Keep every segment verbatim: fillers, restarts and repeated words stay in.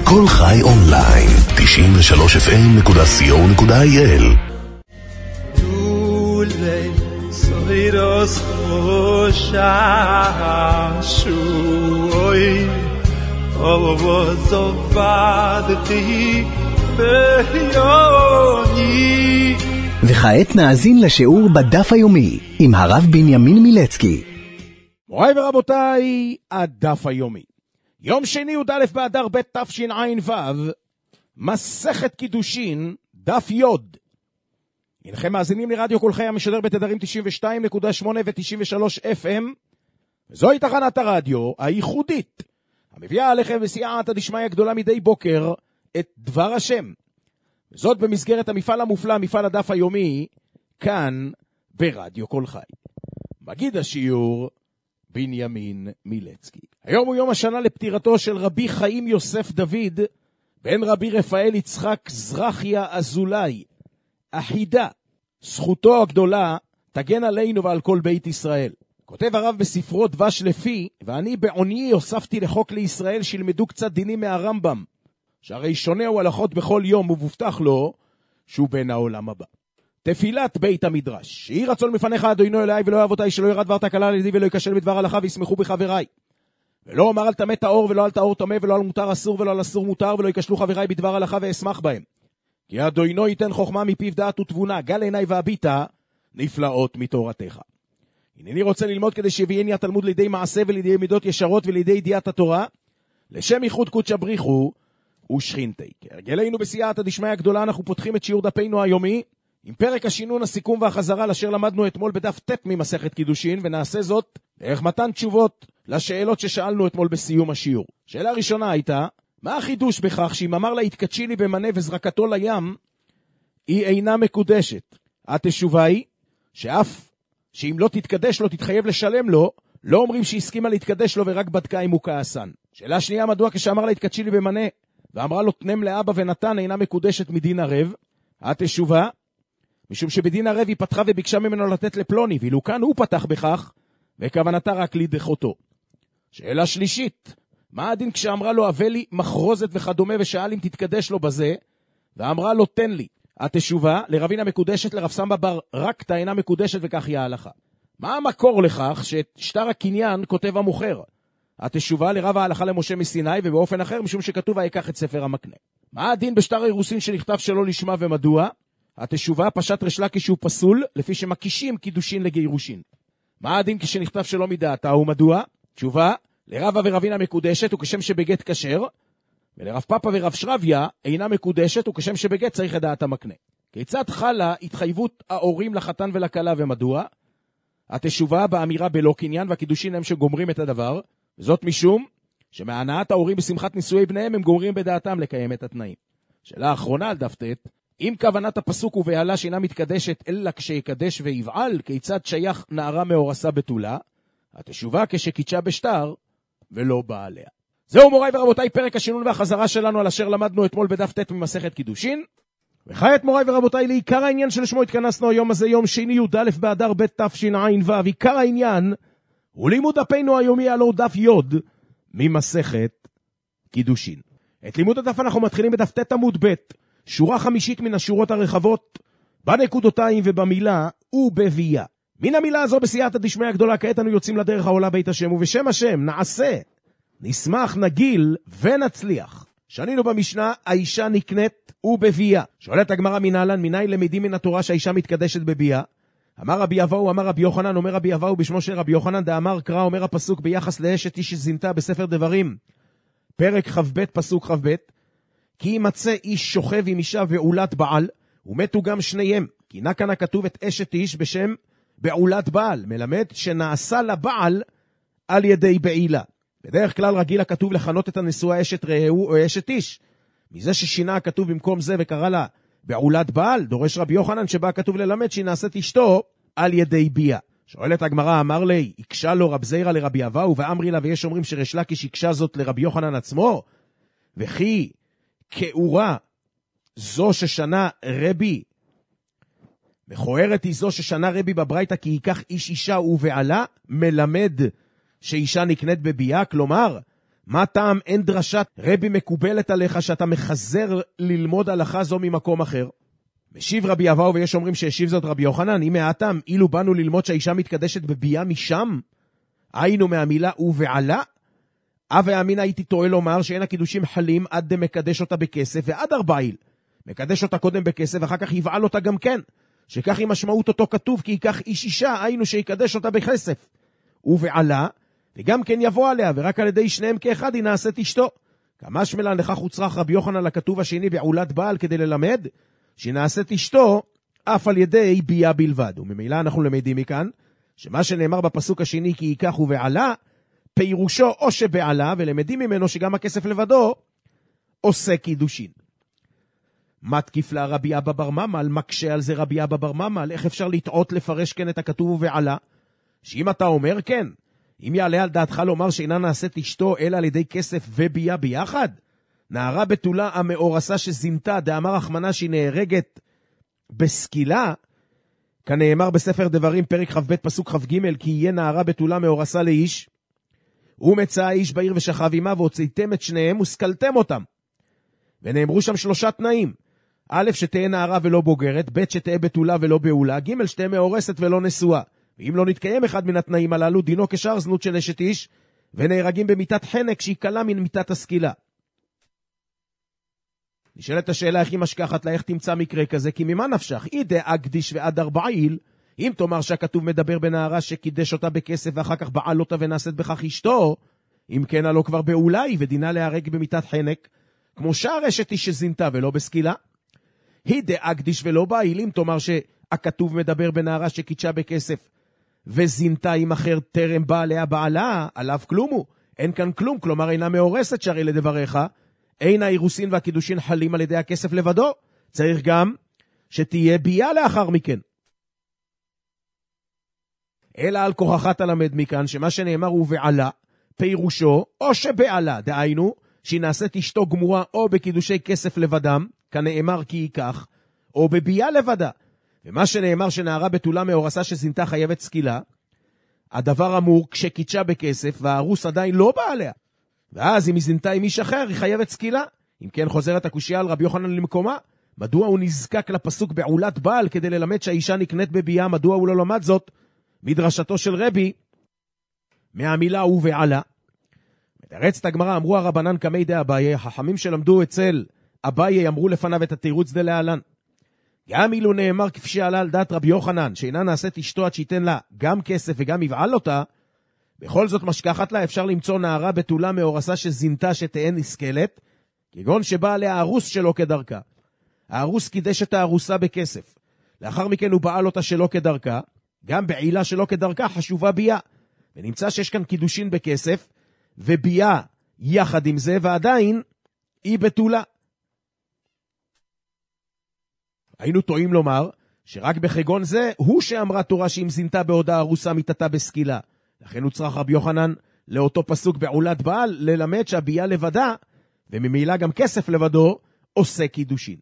כל חי אונליין, תשעים ושלוש אף אם נקודה סי או נקודה איי אל. Dule soiros shashui ovozovadti beyoni. וכעת נאזין לשיעור בדף היומי עם הרב בנימין מילצקי. מוריי ורבותיי, הדף היומי. יום שני י' א' באדר ב' תשע"ו, מסכת קידושין, דף י'. הנכם מאזינים לרדיו כל חי המשדר בתדרים תשעים ושתיים נקודה שמונה ו-תשעים ושלוש אף אם, וזוהי תחנת הרדיו הייחודית, המביאה עליכם בסייעתא דשמיא גדולה מדי בוקר את דבר השם. וזאת במסגרת המפעל המופלא, מפעל הדף היומי, כאן ברדיו כל חי. מגיד השיעור, בנימין מילצקי. היום הוא יום השנה לפטירתו של רבי חיים יוסף דוד, בן רבי רפאל יצחק זרחיה אזולאי. אחידה, זכותו הגדולה תגן עלינו ועל כל בית ישראל. כותב הרב בספרו דבש לפי, ואני בעוני הוספתי לחוק לישראל שילמדו קצת דינים מהרמב"ם, שהרי שונה הוא הלכות בכל יום ובובטח לו שהוא בן העולם הבא. תפילת בית המדרש. יהי רצון מפניך אדוני אלוהי ולא אבותיי, שלא ירד דבר תקלה על ידי ולא ייכשל בדבר הלכה וישמחו בחבריי. ולא אומר על טמא טהור ולא על טהור טמא ולא על מותר אסור ולא על אסור מותר ולא ייכשלו חבריי בדבר הלכה ואשמח בהם. כי אדוני ייתן חוכמה מפיו דעת ותבונה, גל עיניי והביטה נפלאות מתורתך. הנני רוצה ללמוד כדי שיביאני התלמוד לידי מעשה ולידי מידות ישרות ולידי ידיעת התורה, לשם ייחוד קודש בריחו ושכינתי. כהרגלנו בסייעתא דשמיא הגדולה אנחנו פותחים את שיעור דפנו היומי עם פרק השינון, הסיכום והחזרה אשר למדנו אתמול בדף ט' ממסכת קידושין, ונעשה זאת דרך מתן תשובות לשאלות ששאלנו אתמול בסיום השיעור. שאלה ראשונה הייתה, מה החידוש בכך שאם אמר לה התקדשי לי במנה וזרקתו לים, היא אינה מקודשת? התשובה היא שאף שאם לא תתקדש לו תתחייב לשלם לו, לא אומרים שהסכימה להתקדש לו ורק בדקה אם הוא כעסן. שאלה שנייה, מדוע כשאמר לה התקדשי לי במנה ואמרה לו תנם לאבא ונתן אינה מקודשת מדין ערב? התשובה, משום שבדין ערב היא פתחה וביקשה ממנו לתת לפלוני, ואילו כאן הוא פתח בכך וכוונתה רק לדחותו. שאלה שלישית, מה הדין כשאמרה לו הבא לי מחרוזת וכדומה ושאל אם תתקדש לו בזה, ואמרה לו תן לי? התשובה, לרבינה מקודשת לרב סמבא בר רקתא אינה מקודשת וכך היא ההלכה. מה המקור לכך ששטר הקניין כותב המוכר? התשובה, לרב ההלכה למשה מסיני, ובאופן אחר משום שכתוב ויקח את ספר המקנה. מה הדין בשטר האירוסין שנכתב שלא לשמה ומדוע? התשובה, פשט ריש לקיש הוא פסול לפי שמקישים קידושין לגירושין. מה הדין כשנכתב שלא מדעתה ומדוע? תשובה, לרבא ורבינה מקודשת וכשם שבגט כשר, ולרב פאפה ורב שרביה אינה מקודשת וכשם שבגט צריך לדעת המקנה. כיצד חלה התחייבות ההורים לחתן ולכלה ומדוע? התשובה, באמירה בלא קניין, והקידושין הם שגומרים את הדבר, וזאת משום שמהנעת ההורים בשמחת נישואי בניהם הם גומרים בדעתם לקיים את התנאים. שאלה האחרונה על דף ט', אם כוונת הפסוק ובעלה שאינה מתקדשת אלא כשיקדש ויבעל, כיצד שייך נערה מאורסה בתולה? התשובה, כשקידשה בשטר ולא בעליה. זהו מוריי ורבותיי פרק השינון והחזרה שלנו על אשר למדנו אתמול בדף ט' ממסכת קידושין. וכעת מוריי ורבותיי לעיקר העניין שלשמו התכנסנו היום הזה, יום שני י' א' באדר ב' תשע"ו. עיקר העניין הוא לימוד דפנו היומי, הלוא דף י' ממסכת קידושין. את לימוד הדף אנחנו מתחילים בדף ט' עמוד ב', שורה חמישית מן השורות הרחבות בנקודותיים ובמילה ובביאה. מן המילה הזו בסייעתא דשמיא הגדולה כעת אנו יוצאים לדרך העולה בית השם, ובשם השם נעשה, נשמח, נגיל ונצליח. שנינו במשנה, האישה נקנית ובביאה. שואלת הגמרא מנהלן, מניין למדים מן התורה שהאישה מתקדשת בביאה? אמר רבי אבאו, אמר רבי יוחנן, אומר רבי אבאו בשמו של רבי יוחנן, דאמר קרא, אומר הפסוק ביחס לאשת איש שזינתה בספר דברים, פרק ח"ב פסוק ח"ב, כי ימצא איש שוכב עם אישה ועולת בעל, ומתו גם שניהם. כי נא כאן הכתוב את אשת איש בשם בעולת בעל, מלמד שנעשה לבעל על ידי בעילה. בדרך כלל רגיל הכתוב לכנות את הנשואה אשת רעהו או אשת איש. מזה ששינה הכתוב במקום זה וקרא לה בעולת בעל, דורש רבי יוחנן שבה הכתוב ללמד שהיא נעשית אשתו על ידי ביה. שואלת הגמרא, אמר לי, הקשה לו רב זירא לרבי אבאו, ואמרי לה, ויש אומרים שריש לקיש הקשה זאת לרבי יוחנן עצמו, וכי כאורה זו ששנה רבי, מכוערת היא זו ששנה רבי בברייתא כי ייקח איש אישה ובעלה, מלמד שאישה נקנית בביאה, כלומר, מה טעם אין דרשת רבי מקובלת עליך שאתה מחזר ללמוד הלכה זו ממקום אחר? משיב רבי אבאו, ויש אומרים שהשיב זאת רבי יוחנן, אם מהטעם אילו באנו ללמוד שהאישה מתקדשת בביאה משם, היינו מהמילה ובעלה, אבי אמינא הייתי טועה לומר שאין הקידושים חלים עד דמקדש אותה בכסף ועד ארבעיל. מקדש אותה קודם בכסף ואחר כך יבעל אותה גם כן. שכך היא משמעות אותו כתוב כי ייקח איש אישה, היינו שיקדש אותה בכסף. ובעלה, וגם כן יבוא עליה, ורק על ידי שניהם כאחד היא נעשית אשתו. כמשמע לכך הוצרך רבי יוחנן לכתוב השני בעולת בעל כדי ללמד, שנעשית אשתו אף על ידי ביאה בלבד. וממילא אנחנו למדים מכאן, שמה שנאמר בפסוק השני כי ייקח ובעלה, פירושו או שבעלה, ולמדים ממנו שגם הכסף לבדו עושה קידושין. מתקיף לה רבי אבא בר ממל, מקשה על זה רבי אבא בר ממל, איך אפשר לטעות לפרש כן את הכתוב ובעלה? שאם אתה אומר כן, אם יעלה על דעתך לומר שאינה נעשית אשתו אלא על ידי כסף וביאה ביחד, נערה בתולה המאורסה שזינתה, דאמר רחמנה שהיא נהרגת בסקילה, כנאמר בספר דברים פרק כ"ב פסוק כ"ג, כי יהיה נערה בתולה מאורסה לאיש, ומצא האיש בעיר ושכב עמה, והוצאתם את שניהם וסקלתם אותם. ונאמרו שם שלושה תנאים, א', שתהיה נערה ולא בוגרת, ב', שתהיה בתולה ולא בעולה, ג', שתהיה מאורסת ולא נשואה. ואם לא נתקיים אחד מן התנאים הללו, דינו כשאר זנות של אשת איש, ונהרגים במיטת חנק שהיא קלה מן מיטת הסקילה. נשאלת השאלה איך היא משכחת לה, איך תמצא מקרה כזה, כי ממה נפשך? היא דאקדיש ועד ארבעיל, אם תאמר שהכתוב מדבר בנערה שקידש אותה בכסף ואחר כך בעל אותה ונעשית בכך אשתו, אם כן עלו כבר בעולה היא ודינה להרג במיטת חנק, כמו שאר אשת איש שזינתה ולא בסקילה. היא דאקדיש ולא בעיל, אם תאמר שהכתוב מדבר בנערה שקידשה בכסף וזינתה עם אחר טרם בא עליה בעלה, עליו כלום הוא, אין כאן כלום, כלומר אינה מאורסת שהרי לדבריך, אין האירוסין והקידושין חלים על ידי הכסף לבדו, צריך גם שתהיה ביאה לאחר מכן. אלא על כוחך תלמד מכאן שמה שנאמר הוא בעלה, פירושו או שבעלה, דהיינו שהיא נעשית אשתו גמורה או בקידושי כסף לבדם, כנאמר כי ייקח, או בביאה לבדה. ומה שנאמר שנערה בתולה מאורסה שזינתה חייבת סקילה, הדבר אמור כשקידשה בכסף והארוס עדיין לא בא עליה. ואז אם היא זינתה עם איש אחר היא חייבת סקילה. אם כן חוזרת הקושיה על רבי יוחנן למקומה, מדוע הוא נזקק לפסוק בעולת בעל כדי ללמד שהאישה נקנית בביאה, מדוע הוא לא למד זאת מדרשתו של רבי מהמילה ובעלה? מתרצת הגמרא, אמרו הרבנן קמי דה אביי, החכמים שלמדו אצל אביי אמרו לפניו את התירוץ דלהלן. גם אילו נאמר כפי שעלה על דעת רבי יוחנן, שאינה נעשית אשתו עד שייתן לה גם כסף וגם יבעל אותה, בכל זאת משכחת לה אפשר למצוא נערה בתולה מאורסה שזינתה שתהן נסכלת, כגון שבא עליה הארוס שלא כדרכה. הארוס קידש את הארוסה בכסף, לאחר מכן הוא בעל אותה שלא כדרכה, גם בעילה שלא כדרכה חשובה ביאה, ונמצא שיש כאן קידושין בכסף, וביאה יחד עם זה, ועדיין היא בתולה. היינו טועים לומר שרק בחגון זה הוא שאמרה תורה שאם זינתה בעודה ארוסה מיתתה בסקילה. לכן הוא צריך רבי יוחנן לאותו פסוק בעולת בעל ללמד שהביאה לבדה, וממילא גם כסף לבדו, עושה קידושין.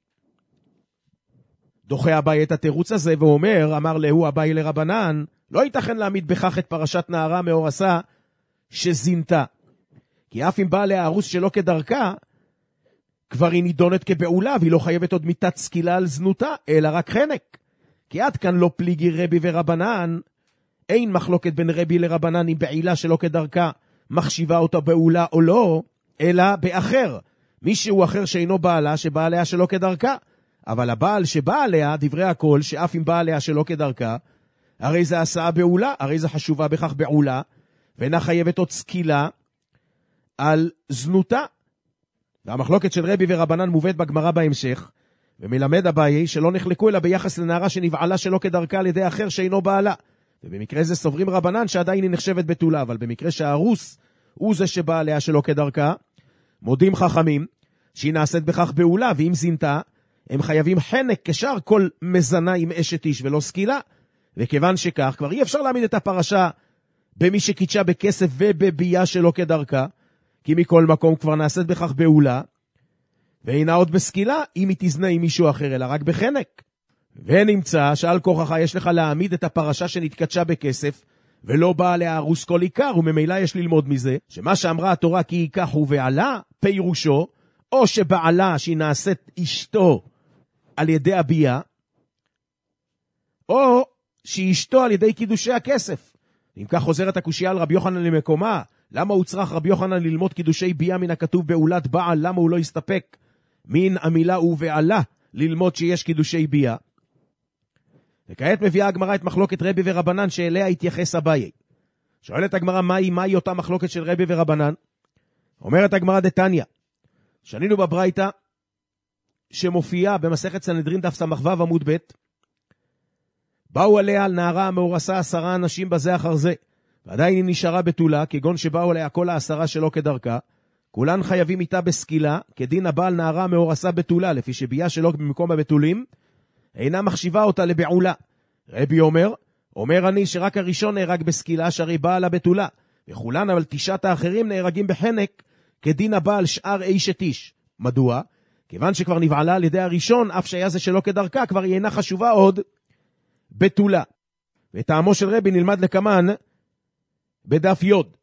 דוחה אביי את התירוץ הזה ואומר, אמר להו אביי לרבנן, לא ייתכן להעמיד בכך את פרשת נערה מאורסה שזינתה. כי אף אם בא עליה ארוס שלא כדרכה, כבר היא נידונת כבעולה, והיא לא חייבת עוד מיתת סקילה על זנותה, אלא רק חנק. כי עד כאן לא פליגי רבי ורבנן, אין מחלוקת בין רבי לרבנן אם בעילה שלא כדרכה מחשיבה אותה בעולה או לא, אלא באחר, מישהו אחר שאינו בעלה שבא עליה שלא כדרכה. אבל הבעל שבא עליה, דברי הכל, שאף אם בא עליה שלא כדרכה, הרי זה עשה בעולה, הרי זה חשובה בכך בעולה, ואינה חייבת עוד סקילה על זנותה. והמחלוקת של רבי ורבנן מובאת בגמרא בהמשך, ומלמד אביי שלא נחלקו אלא ביחס לנערה שנבעלה שלא כדרכה על ידי אחר שאינו בעלה. ובמקרה זה סוברים רבנן שעדיין היא נחשבת בתולה, אבל במקרה שהארוס הוא זה שבא עליה שלא כדרכה, מודים חכמים שהיא נעשית בכך בעולה, ואם זינתה, הם חייבים חנק כשאר כל מזנה עם אשת איש ולא סקילה. וכיוון שכך, כבר אי אפשר להעמיד את הפרשה במי שקידשה בכסף ובביאה שלא כדרכה, כי מכל מקום כבר נעשית בכך בעולה, ואינה עוד בסקילה אם היא תזנה עם מישהו אחר, אלא רק בחנק. ונמצא שעל כוחך יש לך להעמיד את הפרשה שנתקדשה בכסף, ולא בא להרוס כל עיקר, וממילא יש ללמוד מזה, שמה שאמרה התורה כי ייקח הוא ועלה, פירושו, או שבעלה שהיא נעשית אשתו על ידי הביאה, או שהיא אשתו על ידי קידושי הכסף. אם כך חוזרת הקושייה על רבי יוחנן למקומה, למה הוא צריך רבי יוחנן ללמוד קידושי ביאה מן הכתוב בעולת בעל, למה הוא לא יסתפק מן המילה ובעלה ללמוד שיש קידושי ביאה? וכעת מביאה הגמרא את מחלוקת רבי ורבנן שאליה התייחס אביי. שואלת הגמרא מהי, מהי אותה מחלוקת של רבי ורבנן? אומרת הגמרא דתניא, שנינו בברייתא שמופיעה במסכת סנהדרין דף סמ"ו עמוד ב', באו עליה על נערה המאורסה עשרה אנשים בזה אחר זה, ועדיין היא נשארה בתולה, כגון שבאו עליה כל העשרה שלא כדרכה, כולן חייבים איתה בסקילה, כדין הבעל נערה המאורסה בתולה, לפי שביאה שלא במקום הבתולים, אינה מחשיבה אותה לבעולה. רבי אומר, אומר אני שרק הראשון נהרג בסקילה, שהרי בעל הבתולה, וכולן אבל תשעת האחרים נהרגים בחנק, כדין הבעל שאר אישת איש. מדוע? כיוון שכבר נבעלה על ידי הראשון, אף שהיה זה שלא כדרכה, כבר היא אינה חשובה עוד בתולה. וטעמו של רבי נלמד לקמן בדף יוד.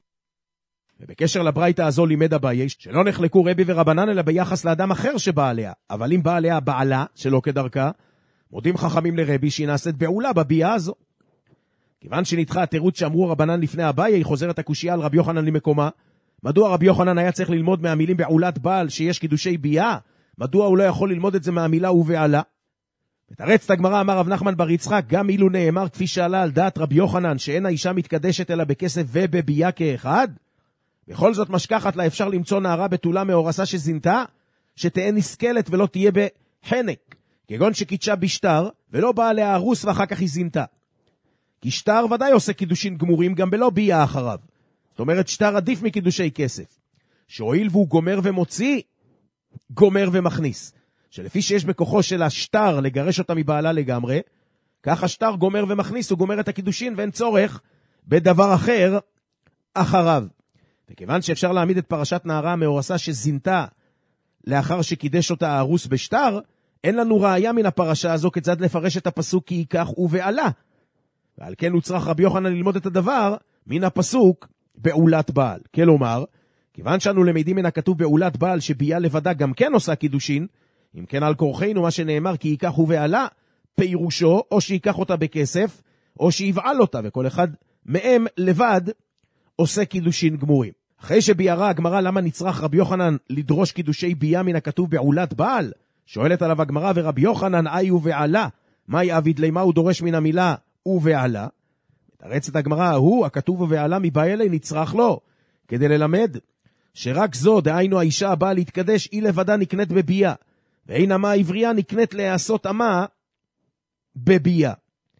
ובקשר לברייתא הזו לימד אביי שלא נחלקו רבי ורבנן אלא ביחס לאדם אחר שבא עליה, אבל אם בא עליה בעלה שלא כדרכה, מודים חכמים לרבי שהיא נעשית בעולה בביאה הזו. כיוון שנדחה התירוץ שאמרו רבנן לפני אביי, היא חוזרת הקושייה על רבי יוחנן למקומה. מדוע רבי יוחנן היה צריך ללמוד מהמילים בעולת בעל שיש קידושי ביאה? מדוע הוא לא יכול ללמוד את זה מהמילה ובעלה? ותרץ את הגמרא, אמר רב נחמן בר יצחק, גם אילו נאמר כפי שעלה על דעת רבי יוחנן שאין האישה מתקדשת אלא בכסף ובביאה כאחד, בכל זאת משכחת לה אפשר למצוא נערה בתולה מאורסה שזינתה, שתהיה נסכלת ולא תהיה בחנק, כגון שקידשה בשטר ולא באה להרוס ואחר כך היא זינתה. כי שטר ודאי עושה קידושין גמורים גם בלא ביאה אחריו. זאת אומרת שטר עדיף מקידושי כסף, שהואיל והוא גומר ומוציא, גומר ומכניס, שלפי שיש בכוחו של השטר לגרש אותה מבעלה לגמרי, כך השטר גומר ומכניס, הוא גומר את הקידושין ואין צורך בדבר אחר אחריו. וכיוון שאפשר להעמיד את פרשת נערה המאורסה שזינתה לאחר שקידש אותה הארוס בשטר, אין לנו ראיה מן הפרשה הזו כיצד לפרש את הפסוק כי ייקח ובעלה. ועל כן הוא צריך רבי יוחנן ללמוד את הדבר מן הפסוק בעולת בעל. כלומר, כיוון שאנו למדים מן הכתוב בעולת בעל שביאה לבדה גם כן עושה קידושין, אם כן על כורחנו מה שנאמר כי ייקח ובעלה, פירושו או שיקח אותה בכסף או שיבעל אותה, וכל אחד מהם לבד עושה קידושין גמורים. אחרי שביארה הגמרא למה נצרך רבי יוחנן לדרוש קידושי ביאה מן הכתוב בעולת בעל, שואלת עליו הגמרא ורבי יוחנן אי ובעלה, מהי אביד לי, מה הוא דורש מן המילה ובעלה? מתרצת הגמרא, הוא הכתוב ובעלה מבא אלי נצרך לו, כדי ללמד שרק זו, דהיינו האישה הבאה להתקדש, היא לבדה נקנית בביאה, ואין אמה העברייה נקנית להיעשות אמה בביאה.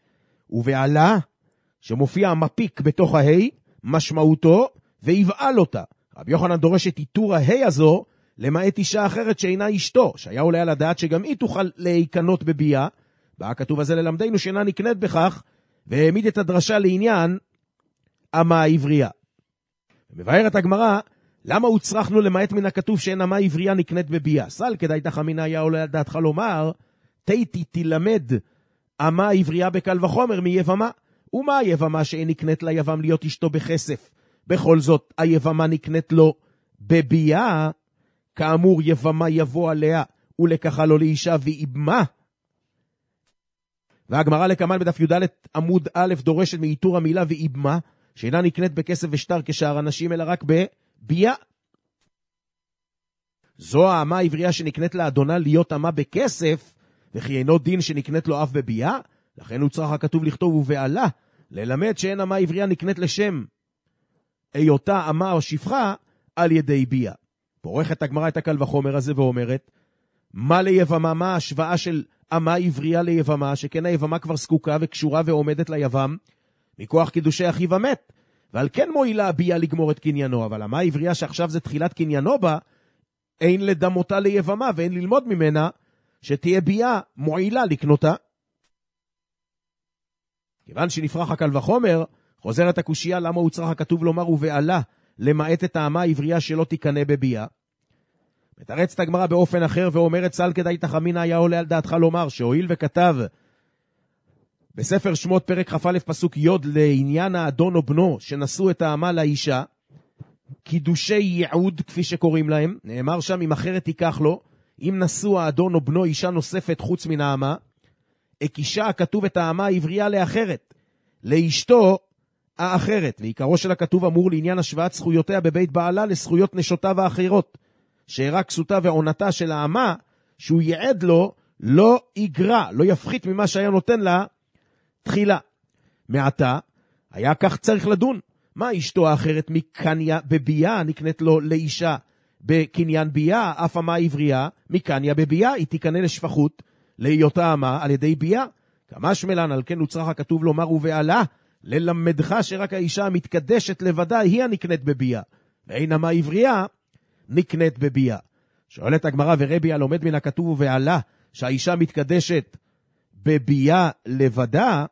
ובעלה, שמופיע המפיק בתוך ההי, משמעותו ויבעל אותה. רבי יוחנן דורש את איתור ההי הזו למעט אישה אחרת שאינה אשתו, שהיה עולה על הדעת שגם היא תוכל להיקנות בביאה. בא כתוב הזה ללמדנו שאינה נקנית בכך, והעמיד את הדרשה לעניין אמה העברייה. מבארת הגמרא, למה הוצרכנו למעט מן הכתוב שאין אמה עברייה נקנית בביאה? סל כדאי תחמינה היה עולה על דעתך לומר, תיתי תלמד אמה עברייה בקל וחומר מיבמה. ומה היבמה שאין נקנית ליבם להיות אשתו בכסף? בכל זאת היבמה נקנית לו בביאה, כאמור יבמה יבוא עליה ולקחה לו לאישה ואיבמה. והגמרא לקמן בדף י"ד עמוד א' דורשת מאיתור המילה ואיבמה, שאינה נקנית בכסף ושטר כשאר אנשים אלא רק בביאה. זו האמה העברייה שנקנית לאדונה להיות אמה בכסף, וכי אינו דין שנקנית לו אף בביאה, לכן הוא צריך הכתוב לכתוב ובעלה, ללמד שאין אמה עברייה נקנית לשם היותה אמה או שפחה על ידי ביאה. פורחת הגמרא את הקל וחומר הזה ואומרת, מה ליבמה, מה ההשוואה של אמה עברייה ליבמה, שכן היבמה כבר זקוקה וקשורה ועומדת ליבם, מכוח קידושי אחיו המת, ועל כן מועילה הביאה לגמור את קניינו, אבל אמה עברייה שעכשיו זה תחילת קניינו בה, אין לדמותה ליבמה ואין ללמוד ממנה שתהיה ביאה מועילה לקנותה. כיוון שנפרח הקל וחומר, חוזרת הקושייה למה הוא צריך הכתוב לומר ובעלה, למעט את האמה העברייה שלא תיקנה בביאה. מתרצת הגמרא באופן אחר ואומרת סל כדאי תחמינה היה עולה על דעתך לומר שהואיל וכתב בספר שמות פרק כ"א פסוק י' לעניין האדון או בנו שנשאו את האמה לאישה, קידושי ייעוד כפי שקוראים להם, נאמר שם אם אחרת תיקח לו, אם נשאו האדון או בנו אישה נוספת חוץ מן האמה, הקישה הכתוב את האמה העברייה לאחרת, לאשתו האחרת, ועיקרו של הכתוב אמור לעניין השוואת זכויותיה בבית בעלה לזכויות נשותיו האחרות, שהראה כסותה ועונתה של האמה שהוא ייעד לו לא יגרע, לא יפחית ממה שהיה נותן לה תחילה. מעתה היה כך צריך לדון, מה אשתו האחרת מקניה בבייה נקנית לו לאישה בקניין בייה, אף אמה עברייה מקניה בבייה היא תיקנה לשפחות להיותה אמה על ידי בייה, כמה שמלן על כן הוצרך הכתוב לומר ובעלה ללמדך שרק האישה המתקדשת לבדה היא הנקנית בבייה, ואין אמה עברייה נקנית בבייה. שואלת הגמרא ורבי הלומד מן הכתוב ובעלה שהאישה מתקדשת בבייה לבדה,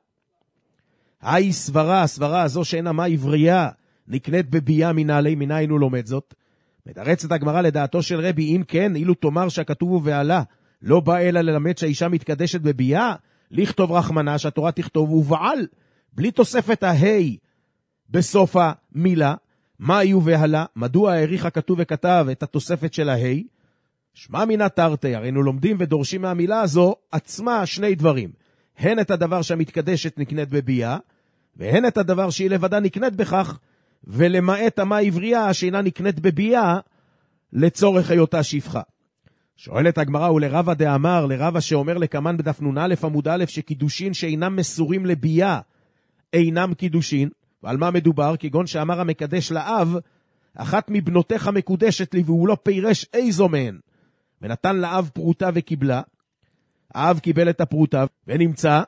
היי סברה, הסברה הזו שאין אמה עברייה נקנית בבייה מנעלי, מנין הוא לומד זאת? מתרצת הגמרא לדעתו של רבי, אם כן, אילו תאמר שהכתוב ובעלה לא בא אלא ללמד שהאישה מתקדשת בבייה, לכתוב רחמנה שהתורה תכתוב ובעל, בלי תוספת ההי בסוף המילה, מה יהיו והלה? מדוע העריך הכתוב וכתב את התוספת של ההי? שמע מינה תרתי, הרינו לומדים ודורשים מהמילה הזו עצמה שני דברים, הן את הדבר שהמתקדשת נקנית בבייה, והן את הדבר שהיא לבדה נקנית בכך, ולמעט אמה עברייה שאינה נקנית בבייה לצורך היותה שפחה. שואלת הגמרא ולרבא דאמר, לרבא שאומר לקמן בדף נון א' עמוד א' שקידושין שאינם מסורים לבייה אינם קידושין, ועל מה מדובר? כגון שאמר המקדש לאב, אחת מבנותיך מקודשת לי, והוא לא פירש איזו מהן, ונתן לאב פרוטה וקיבלה, האב קיבל את הפרוטה, ונמצא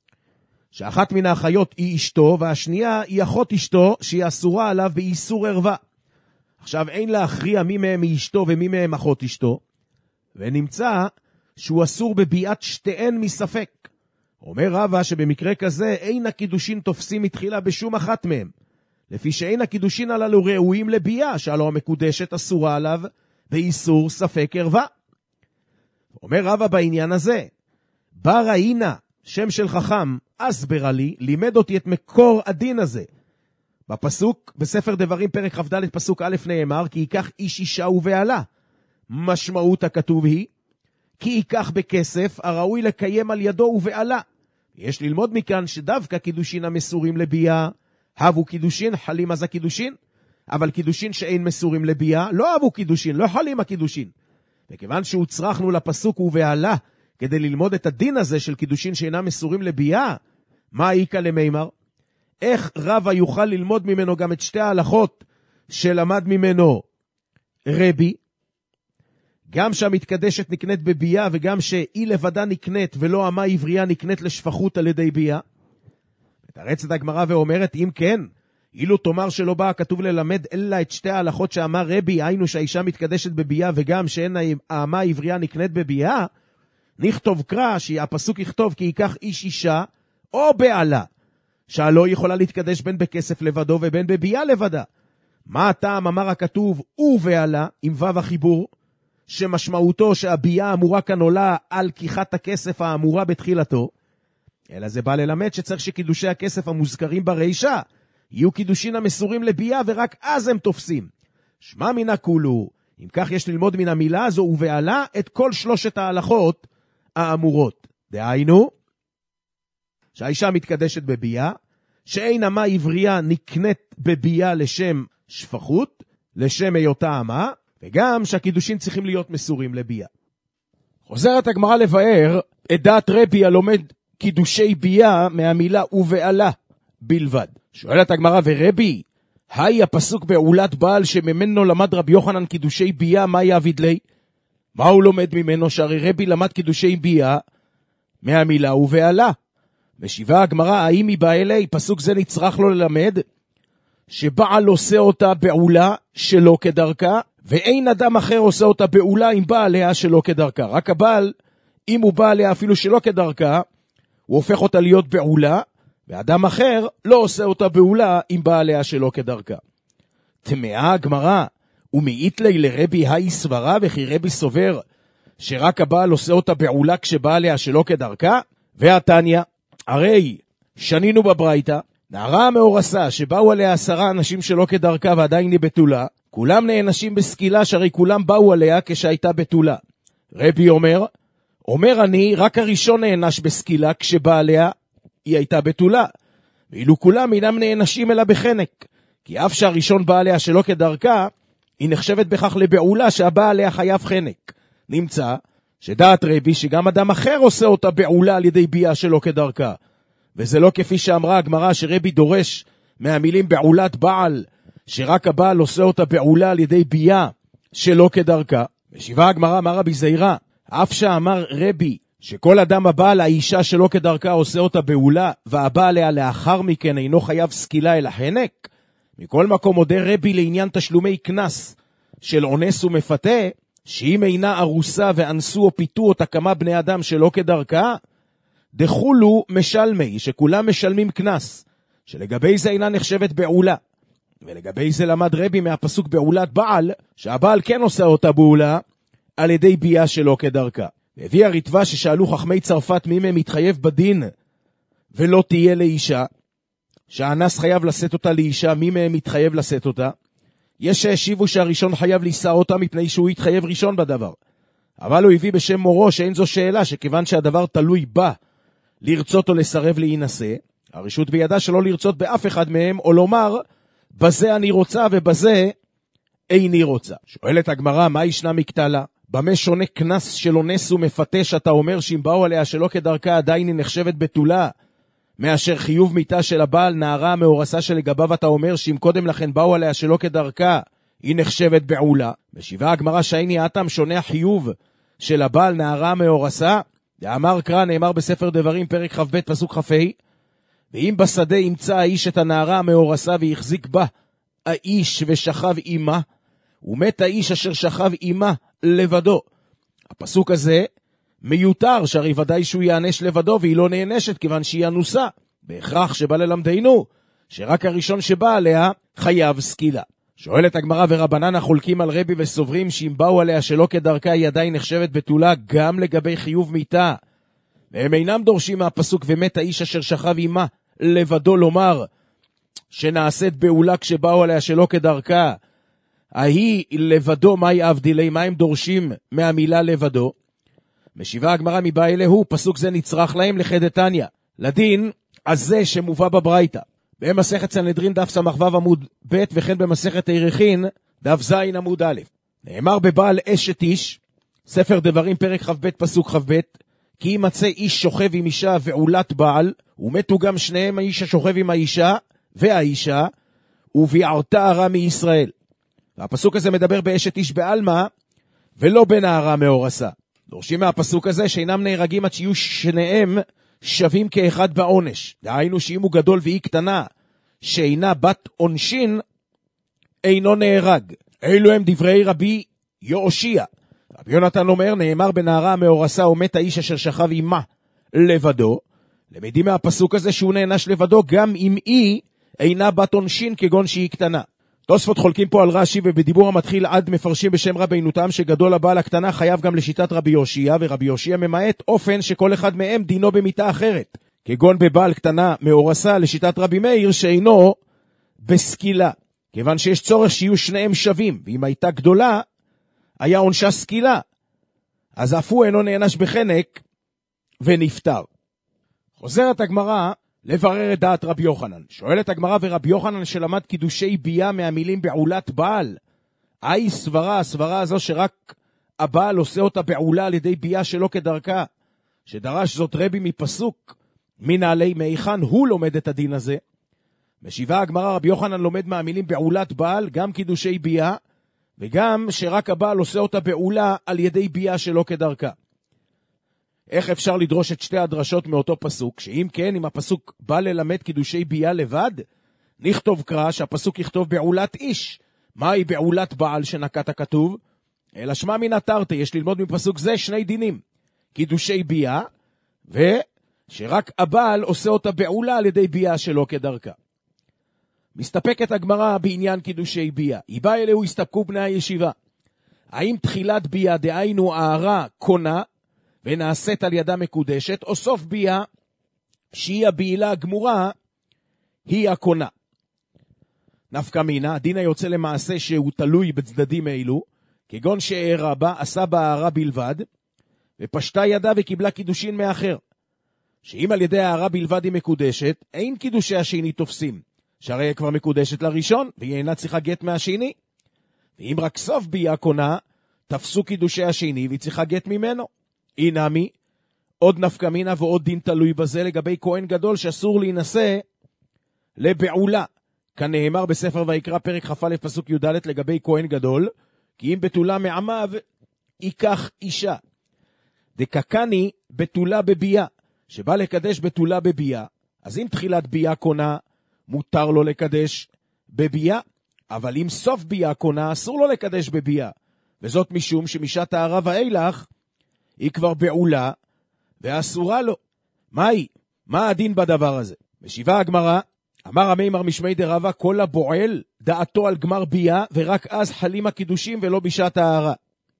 שאחת מן האחיות היא אשתו, והשנייה היא אחות אשתו, שהיא אסורה עליו באיסור ערווה. עכשיו אין להכריע מי מהם היא אשתו ומי מהם אחות אשתו, ונמצא שהוא אסור בביאת שתיהן מספק. אומר רבא שבמקרה כזה אין הקידושין תופסים מתחילה בשום אחת מהם, לפי שאין הקידושין הללו ראויים לבייה, שהלא המקודשת אסורה עליו באיסור ספק ערווה. אומר רבא בעניין הזה, בר ראינה, שם של חכם, אסברה לי, לימד אותי את מקור הדין הזה. בפסוק, בספר דברים פרק כ"ד פסוק א' נאמר, כי ייקח איש אישה ובעלה. משמעות הכתוב היא, כי ייקח בכסף הראוי לקיים על ידו ובעלה. יש ללמוד מכאן שדווקא קידושין המסורים לבייה, הבו קידושין, חלים אז הקידושין, אבל קידושין שאין מסורים לבייה, לא הבו קידושין, לא חלים הקידושין. וכיוון שהוצרכנו לפסוק ובעלה, כדי ללמוד את הדין הזה של קידושין שאינם מסורים לבייה, מה איקה למימר? איך רבא יוכל ללמוד ממנו גם את שתי ההלכות שלמד ממנו רבי, גם שהמתקדשת נקנית בבייה, וגם שהיא לבדה נקנית ולא אמה עברייה נקנית לשפחות על ידי בייה? מתרצת הגמרא ואומרת, אם כן, אילו תאמר שלא בא הכתוב ללמד אלא את שתי ההלכות שאמר רבי, היינו שהאישה מתקדשת בבייה וגם שאין האמה עברייה נקנית בבייה, נכתוב קרא שהפסוק יכתוב כי ייקח איש אישה או בעלה, שהלא יכולה להתקדש בין בכסף לבדו ובין בבייה לבדה. מה הטעם אמר הכתוב ובעלה עם וו החיבור, שמשמעותו שהבייה אמורה כאן עולה על קיחת הכסף האמורה בתחילתו, אלא זה בא ללמד שצריך שקידושי הכסף המוזכרים ברישה יהיו קידושין המסורים לבייה, ורק אז הם תופסים. שמע מן הכולו, אם כך יש ללמוד מן המילה הזו ובעלה את כל שלושת ההלכות האמורות. דהיינו, שהאישה מתקדשת בבייה, שאין אמה עברייה נקנית בבייה לשם שפחות, לשם היותה אמה, וגם שהקידושין צריכים להיות מסורים לבייה. חוזרת הגמרא לבאר את דעת רבי הלומד קידושי בייה מהמילה ובעלה בלבד. שואלת הגמרא ורבי, היי הפסוק בעולת בעל שממנו למד רבי יוחנן קידושי בייה, מה יעביד לי? מה הוא לומד ממנו? שהרי רבי למד קידושי בייה מהמילה ובעלה. משיבה הגמרא, האם היא באה אלי? פסוק זה נצטרך לו ללמד שבעל עושה אותה בעולה שלא כדרכה, ואין אדם אחר עושה אותה בעולה אם בא עליה שלא כדרכה. רק הבעל, אם הוא בא עליה אפילו שלא כדרכה, הוא הופך אותה להיות בעולה, ואדם אחר לא עושה אותה בעולה אם בא עליה שלא כדרכה. תמאה הגמרא, ומעית לי לרבי היי סברה, וכי רבי סובר שרק הבעל עושה אותה בעולה כשבא עליה שלא כדרכה? והתניא, הרי שנינו בברייתא, נערה המאורסה שבאו עליה עשרה אנשים שלא כדרכה ועדיין היא בתולה, כולם נענשים בסקילה שהרי כולם באו עליה כשהייתה בתולה. רבי אומר, אומר אני, רק הראשון נענש בסקילה כשבא עליה היא הייתה בתולה, ואילו כולם אינם נענשים אלא בחנק, כי אף שהראשון בא עליה שלא כדרכה, היא נחשבת בכך לבעולה שהבא עליה חייב חנק. נמצא שדעת רבי שגם אדם אחר עושה אותה בעולה על ידי ביאה שלא כדרכה, וזה לא כפי שאמרה הגמרא שרבי דורש מהמילים בעולת בעל, שרק הבעל עושה אותה בעולה על ידי ביאה שלא כדרכה. משיבה הגמרא אמר רבי זעירא, אף שאמר רבי שכל אדם הבא לאישה שלא כדרכה עושה אותה בעולה, והבא עליה לאחר מכן אינו חייב סקילה אלא חנק, מכל מקום מודה רבי לעניין תשלומי כנס של אונס ומפתה, שאם אינה ארוסה ואנסו או פיתו אותה כמה בני אדם שלא כדרכה, דחולו משלמי, שכולם משלמים כנס, שלגבי זה אינה נחשבת בעולה. ולגבי זה למד רבי מהפסוק בעולת בעל, שהבעל כן עושה אותה בעולה על ידי ביאה שלא כדרכה. והביא הרטב"א ששאלו חכמי צרפת מי מהם מתחייב בדין ולא תהיה לאישה, שהאנס חייב לשאת אותה לאישה, מי מהם מתחייב לשאת אותה? יש שהשיבו שהראשון חייב לישא אותה מפני שהוא התחייב ראשון בדבר. אבל הוא הביא בשם מורו שאין זו שאלה, שכיוון שהדבר תלוי בה לרצות או לסרב להינשא, הרשות בידה שלא לרצות באף אחד מהם, או לומר בזה אני רוצה ובזה איני רוצה. שואלת הגמרא, מה ישנה מקטלה? במה שונה כנס של אונס ומפתה שאתה אומר שאם באו עליה שלא כדרכה עדיין היא נחשבת בתולה, מאשר חיוב מיתה של הבעל נערה המאורסה שלגביו אתה אומר שאם קודם לכן באו עליה שלא כדרכה היא נחשבת בעולה? משיבה הגמרא שאיני אתם שונה החיוב של הבעל נערה המאורסה, דאמר קרא נאמר בספר דברים פרק כ"ב פסוק כ"ה, ואם בשדה ימצא האיש את הנערה המאורסה והחזיק בה האיש ושכב עמה, ומת האיש אשר שכב עמה לבדו. הפסוק הזה מיותר, שהרי ודאי שהוא יענש לבדו והיא לא נענשת כיוון שהיא אנוסה. בהכרח שבא ללמדנו שרק הראשון שבא עליה חייב סקילה. שואלת הגמרא, ורבנן החולקים על רבי וסוברים שאם באו עליה שלא כדרכה היא עדיין נחשבת בתולה גם לגבי חיוב מיתה, והם אינם דורשים מהפסוק ומת האיש אשר שכב עמה לבדו לומר שנעשית בעולה כשבאו עליה שלא כדרכה, ההיא לבדו מהי אבדילי, מה הם דורשים מהמילה לבדו? משיבה הגמרא מבא אלהו, פסוק זה נצרך להם לחדתניא, לדין הזה שמובא בברייתא, במסכת סנהדרין דף סמ"ו עמוד ב' וכן במסכת עירכין דף ז' עמוד א'. נאמר בבעל אשת איש, ספר דברים פרק כ"ב פסוק כ"ב, כי ימצא איש שוכב עם אישה ועולת בעל, ומתו גם שניהם האיש השוכב עם האישה והאישה, וביערתה הרע מישראל. והפסוק הזה מדבר באשת איש בעלמא, ולא בנערה מאורסה. דורשים מהפסוק הזה שאינם נהרגים עד שיהיו שניהם שווים כאחד בעונש. דהיינו שאם הוא גדול והיא קטנה, שאינה בת עונשין, אינו נהרג. אלו הם דברי רבי יהושע. רבי יונתן אומר, נאמר בנערה המאורסה ומת האיש אשר שכב עמה לבדו. למדים מהפסוק הזה שהוא נענש לבדו גם אם היא אינה בת עונשין כגון שהיא קטנה. תוספות חולקים פה על רש"י, ובדיבור המתחיל עד מפרשים בשם רבינו תם שגדול הבעל הקטנה חייב גם לשיטת רבי יהושע, ורבי יהושע ממעט אופן שכל אחד מהם דינו במיתה אחרת, כגון בבעל קטנה מאורסה לשיטת רבי מאיר שאינו בסקילה, כיוון שיש צורך שיהיו שניהם שווים, ואם הייתה גדולה היה עונשה סקילה, אז אף הוא אינו נענש בחנק ונפטר. חוזרת הגמרא לברר את דעת רבי יוחנן. שואלת הגמרא, ורבי יוחנן שלמד קידושי ביאה מהמילים בעולת בעל, האי סברה, הסברה הזו שרק הבעל עושה אותה בעולה על ידי ביאה שלא כדרכה, שדרש זאת רבי מפסוק מנעלי מהיכן הוא לומד את הדין הזה? משיבה הגמרא, רבי יוחנן לומד מהמילים בעולת בעל גם קידושי ביאה, וגם שרק הבעל עושה אותה בעולה על ידי ביאה שלא כדרכה. איך אפשר לדרוש את שתי הדרשות מאותו פסוק? שאם כן, אם הפסוק בא ללמד קידושי ביאה לבד, נכתוב קרא שהפסוק יכתוב בעולת איש. מהי בעולת בעל שנקט הכתוב? אלא שמה מן התרתי, יש ללמוד מפסוק זה שני דינים. קידושי ביאה, ושרק הבעל עושה אותה בעולה על ידי ביאה שלא כדרכה. מסתפקת הגמרא בעניין קידושי ביאה. היא באה אליה, הסתפקו בני הישיבה. האם תחילת ביאה דהיינו הערה קונה, ונעשית על ידה מקודשת, או סוף ביאה שהיא הבעילה הגמורה, היא הקונה. נפקא מינה, הדין היוצא למעשה שהוא תלוי בצדדים אלו, כגון שהערה בה, עשה בה הערה בלבד, ופשטה ידה וקיבלה קידושין מאחר. שאם על ידי הערה בלבד היא מקודשת, אין קידושי השני תופסים, שהרי היא כבר מקודשת לראשון, והיא אינה צריכה גט מהשני. ואם רק סוף ביאה קונה, תפסו קידושי השני, והיא צריכה גט ממנו. אינמי, עוד נפקא מינה ועוד דין תלוי בזה, לגבי כהן גדול שאסור להינשא לבעולה. כאן נאמר בספר ויקרא פרק כ"א פסוק י"ד לגבי כהן גדול, כי אם בתולה מעמיו, ייקח אישה. דקקני בתולה בביאה, שבא לקדש בתולה בביאה, אז אם תחילת ביאה קונה, מותר לו לקדש בביאה, אבל אם סוף ביאה קונה, אסור לו לקדש בביאה. וזאת משום שמשעת הערב האילך, היא כבר בעולה, ואסורה לו. מהי? מה הדין בדבר הזה? משיבה הגמרא, אמר המימר משמי דרבה, כל הבועל דעתו על גמר ביאה, ורק אז חלים הקידושים ולא בשעת הערה.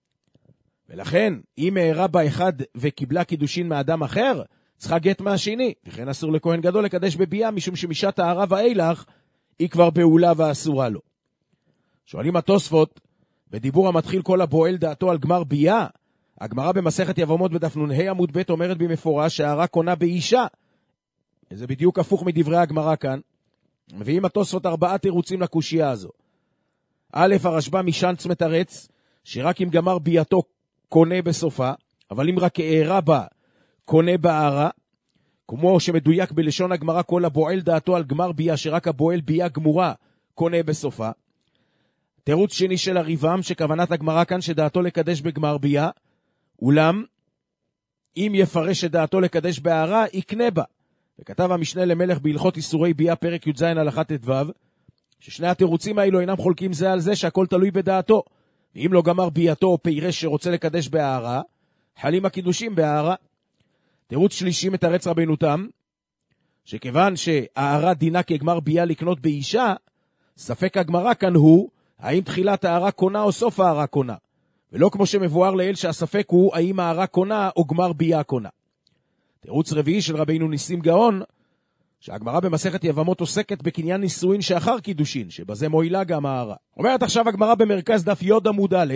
ולכן, אם הערה בה אחד וקיבלה קידושין מאדם אחר, צריכה גט מהשני, וכן אסור לכהן גדול לקדש בביאה, משום שמשעת הערה ואילך, היא כבר בעולה ואסורה לו. שואלים התוספות, בדיבור המתחיל כל הבועל דעתו על גמר ביאה, הגמרא במסכת יבמות בדף נ"ה עמוד ב' אומרת במפורש שהערה קונה באישה. זה בדיוק הפוך מדברי הגמרא כאן. מביאים התוספות ארבעה תירוצים לקושייה הזו. א', הרשב"א משנץ מתרץ, שרק אם גמר ביאתו קונה בסופה, אבל אם רק הערה בה קונה בערה, כמו שמדויק בלשון הגמרא כל הבועל דעתו על גמר ביאה, שרק הבועל ביאה גמורה קונה בסופה. תירוץ שני של הריבם, שכוונת הגמרא כאן שדעתו לקדש בגמר ביאה, אולם אם יפרש שדעתו לקדש בערה, יקנה בה. וכתב המשנה למלך בהלכות איסורי ביאה פרק י"ז הלכה ט"ו, ששני התירוצים האלו אינם חולקים זה על זה שהכל תלוי בדעתו. ואם לא גמר ביאתו או פירש שרוצה לקדש בערה, חלים הקידושים בערה. תירוץ שלישי מתרץ רבנו תם, שכיוון שהערה דינה כגמר ביאה לקנות באישה, ספק הגמרא כאן הוא, האם תחילת הערה קונה או סוף הערה קונה. ולא כמו שמבואר לאל שהספק הוא, האם הערה קונה או גמר ביאה קונה. תירוץ רביעי של רבינו ניסים גאון, שהגמרא במסכת יבמות עוסקת בקניין נישואין שאחר קידושין, שבזה מועילה גם הערה. אומרת עכשיו הגמרא במרכז דף י' עמוד א',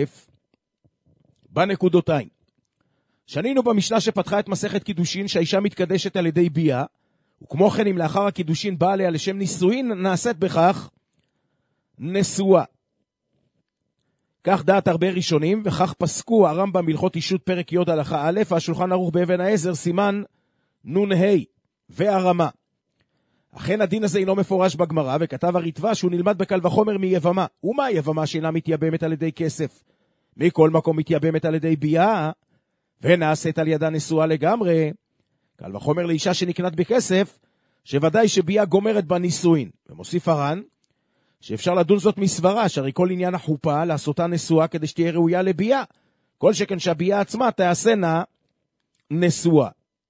בנקודותיים. שנינו במשנה שפתחה את מסכת קידושין שהאישה מתקדשת על ידי ביאה, וכמו כן אם לאחר הקידושין באה עליה לשם נישואין, נעשית בכך נשואה. כך דעת הרבה ראשונים, וכך פסקו הרמב"ם בהלכות אישות פרק י' הלכה א', והשולחן ערוך באבן העזר סימן נ"ה והרמה. אכן הדין הזה אינו מפורש בגמרא, וכתב הריטב"א שהוא נלמד בקל וחומר מיבמה. ומה יבמה שאינה מתייבמת על ידי כסף? מכל מקום מתייבמת על ידי ביאה, ונעשית על ידה נשואה לגמרי. קל וחומר לאישה שנקנת בכסף, שוודאי שביאה גומרת בנישואין. ומוסיף הר"ן, שאפשר לדון זאת מסברה, שהרי כל עניין החופה לעשותה נשואה כדי שתהיה ראויה לביאה. כל שכן שהביאה עצמה תעשנה נשואה.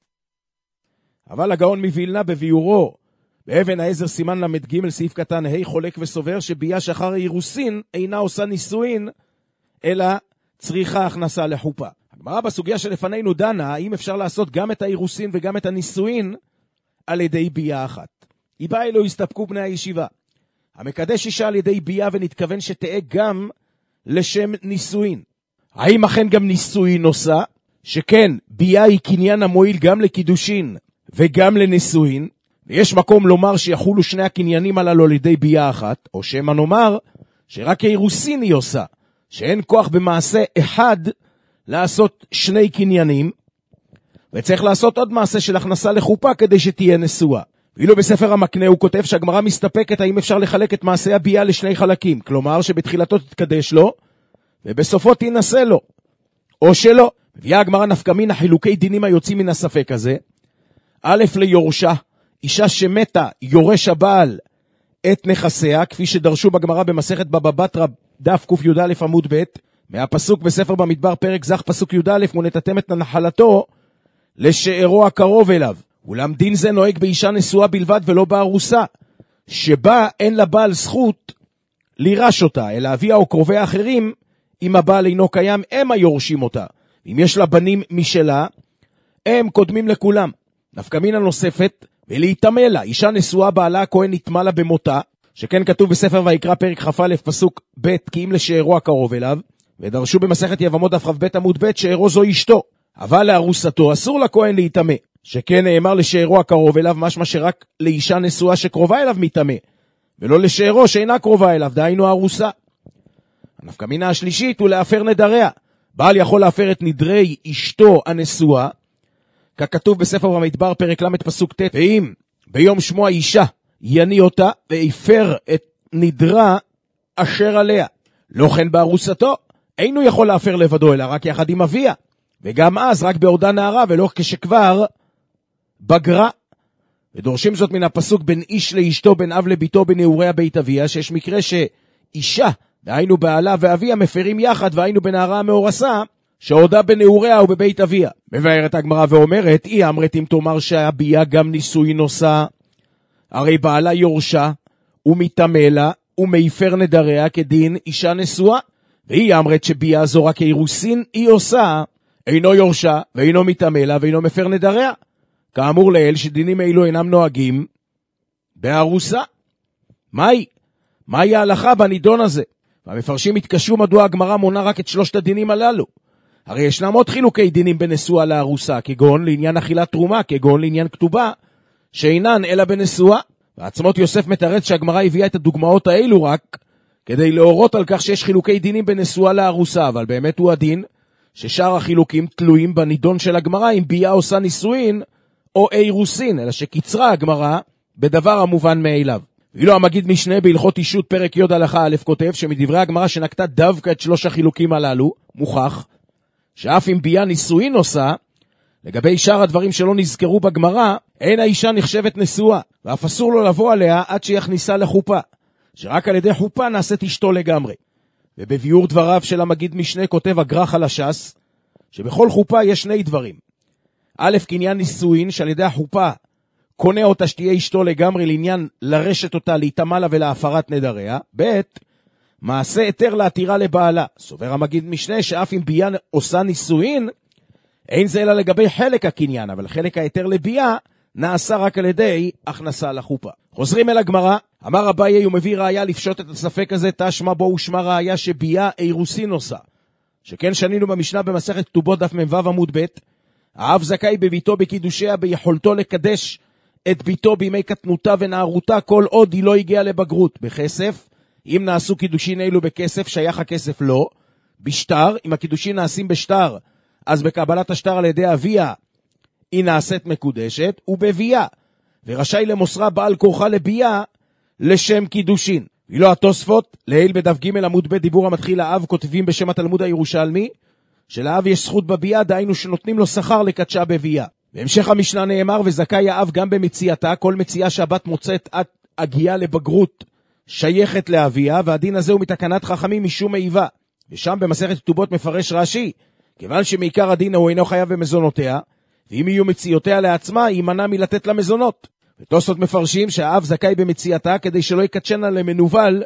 אבל הגאון מווילנה בביאורו, באבן העזר סימן למד ג' סעיף קטן ה' חולק וסובר שביאה שאחר האירוסין אינה עושה נישואין, אלא צריכה הכנסה לחופה. הגמרא בסוגיה שלפנינו דנה, האם אפשר לעשות גם את האירוסין וגם את הנישואין על ידי ביאה אחת. היא באה אלו הסתפקו בני הישיבה. המקדש אישה על ידי ביאה ונתכוון שתהיה גם לשם נישואין. האם אכן גם נישואין עושה? שכן, ביאה היא קניין המועיל גם לקידושין וגם לנישואין, ויש מקום לומר שיחולו שני הקניינים הללו על ידי ביאה אחת, או שמה נאמר שרק האירוסין היא עושה, שאין כוח במעשה אחד לעשות שני קניינים, וצריך לעשות עוד מעשה של הכנסה לחופה כדי שתהיה נשואה. ואילו בספר המקנה הוא כותב שהגמרא מסתפקת האם אפשר לחלק את מעשה הביאה לשני חלקים, כלומר שבתחילתו תתקדש לו, ובסופו תינשא לו, או שלא. מביאה הגמרא נפקא מינה חילוקי דינים היוצאים מן הספק הזה. א', ליורשה, אישה שמתה יורש הבעל את נכסיה, כפי שדרשו בגמרא במסכת בבא בתרא דף ק"יא עמוד ב', מהפסוק בספר במדבר פרק זך פסוק י"א, ונתתם את נחלתו לשארו הקרוב אליו. אולם דין זה נוהג באישה נשואה בלבד ולא בארוסה, שבה אין לבעל זכות לירש אותה, אלא אביה או קרובי האחרים, אם הבעל אינו קיים, הם היורשים אותה. אם יש לה בנים משלה, הם קודמים לכולם. נפקא מינה נוספת, ולהיטמא לה. אישה נשואה בעלה הכהן נטמא לה במותה, שכן כתוב בספר ויקרא פרק כ"א פסוק ב' כי אם לשארו הקרוב אליו, ודרשו במסכת יבמות דף כ"ב עמוד ב' שארו זו אשתו, אבל לארוסתו אסור לכהן להיטמא, שכן נאמר לשארו הקרוב אליו, משמע שרק לאישה נשואה שקרובה אליו מתאמא, ולא לשארו שאינה קרובה אליו, דהיינו הארוסה. הנפקא מינה השלישית הוא להפר נדריה. בעל יכול להפר את נדרי אשתו הנשואה, ככתוב בספר במדבר פרק ל' פסוק ט', ואם ביום שמו האישה יניא אותה והפר את נדרה אשר עליה, לא כן בארוסתו, אינו יכול להפר לבדו אלא רק יחד עם אביה, וגם אז רק בעודה נערה ולא כשכבר בגרה. ודורשים זאת מן הפסוק בין איש לאשתו, בין אב לביתו בנעוריה בית אביה, שיש מקרה שאישה, והיינו בעלה ואביה, מפרים יחד, והיינו בנערה המאורסה, שעודה בנעוריה ובבית אביה. מבארת הגמרא ואומרת, אי אמרת אם תאמר שהביה גם נישואי נושא, הרי בעלה יורשה, ומטמא לה, ומפר נדריה כדין אישה נשואה. והיא אמרת שביה זו רק אירוסין היא עושה, אינו יורשה, ואינו מטמא לה, ואינו מפר נדריה. כאמור לאל שדינים אלו אינם נוהגים בארוסה. מהי? מהי ההלכה בנידון הזה? והמפרשים התקשו מדוע הגמרא מונה רק את שלושת הדינים הללו. הרי ישנם עוד חילוקי דינים בנשואה לארוסה, כגון לעניין אכילת תרומה, כגון לעניין כתובה, שאינן אלא בנשואה. ועצמות יוסף מתרץ שהגמרא הביאה את הדוגמאות האלו רק כדי להורות על כך שיש חילוקי דינים בנשואה לארוסה, אבל באמת הוא הדין ששאר החילוקים תלויים בנידון של הגמרא אם ביה עושה נישואין או אירוסין, אלא שקיצרה הגמרא בדבר המובן מאליו. ואילו המגיד משנה בהלכות אישות פרק י' הלכה א' כותב שמדברי הגמרא שנקטה דווקא את שלוש החילוקים הללו, מוכח שאף אם ביה נישואין עושה, לגבי שאר הדברים שלא נזכרו בגמרא, אין האישה נחשבת נשואה, ואף אסור לו לבוא עליה עד שיכניסה לחופה, שרק על ידי חופה נעשית אשתו לגמרי. ובביאור דבריו של המגיד משנה כותב הגר"ח על הש"ס, שבכל חופה יש שני דברים. א', קניין נישואין שעל ידי החופה קונה אותה שתהיה אשתו לגמרי לעניין לרשת אותה, להיטמא לה ולהפרת נדריה. ב', מעשה היתר להתירה לבעלה. סובר המגיד משנה שאף אם ביה עושה נישואין, אין זה אלא לגבי חלק הקניין, אבל חלק היתר לביה נעשה רק על ידי הכנסה לחופה. חוזרים אל הגמרא, אמר אביי הוא מביא ראיה לפשוט את הספק הזה, תשמע בו ושמע ראיה שביה אירוסין עושה. שכן שנינו במשנה במסכת כתובות דף מ"ו עמוד ב', האב זכאי בביתו בקידושיה ביכולתו לקדש את ביתו בימי קטנותה ונערותה כל עוד היא לא הגיעה לבגרות. בכסף, אם נעשו קידושין אלו בכסף, שייך הכסף לא. בשטר, אם הקידושין נעשים בשטר, אז בקבלת השטר על ידי אביה היא נעשית מקודשת, ובביה, ורשאי למוסרה בעל כורחה לביה לשם קידושין. ואילו התוספות, לעיל בדף ג' עמוד ב' דיבור המתחיל האב, כותבים בשם התלמוד הירושלמי, שלאב יש זכות בביה, דהיינו שנותנים לו שכר לקדשה בביה. בהמשך המשנה נאמר, וזכאי האב גם במציאתה, כל מציאה שהבת מוצאת עד הגיעה לבגרות שייכת לאביה, והדין הזה הוא מתקנת חכמים משום איבה. ושם במסכת כתובות מפרש רש"י, כיוון שמעיקר הדין הוא אינו חייב במזונותיה, ואם יהיו מציאותיה לעצמה, יימנע מלתת לה מזונות. ותוספות מפרשים שהאב זכאי במציאתה כדי שלא יקדשנה למנוול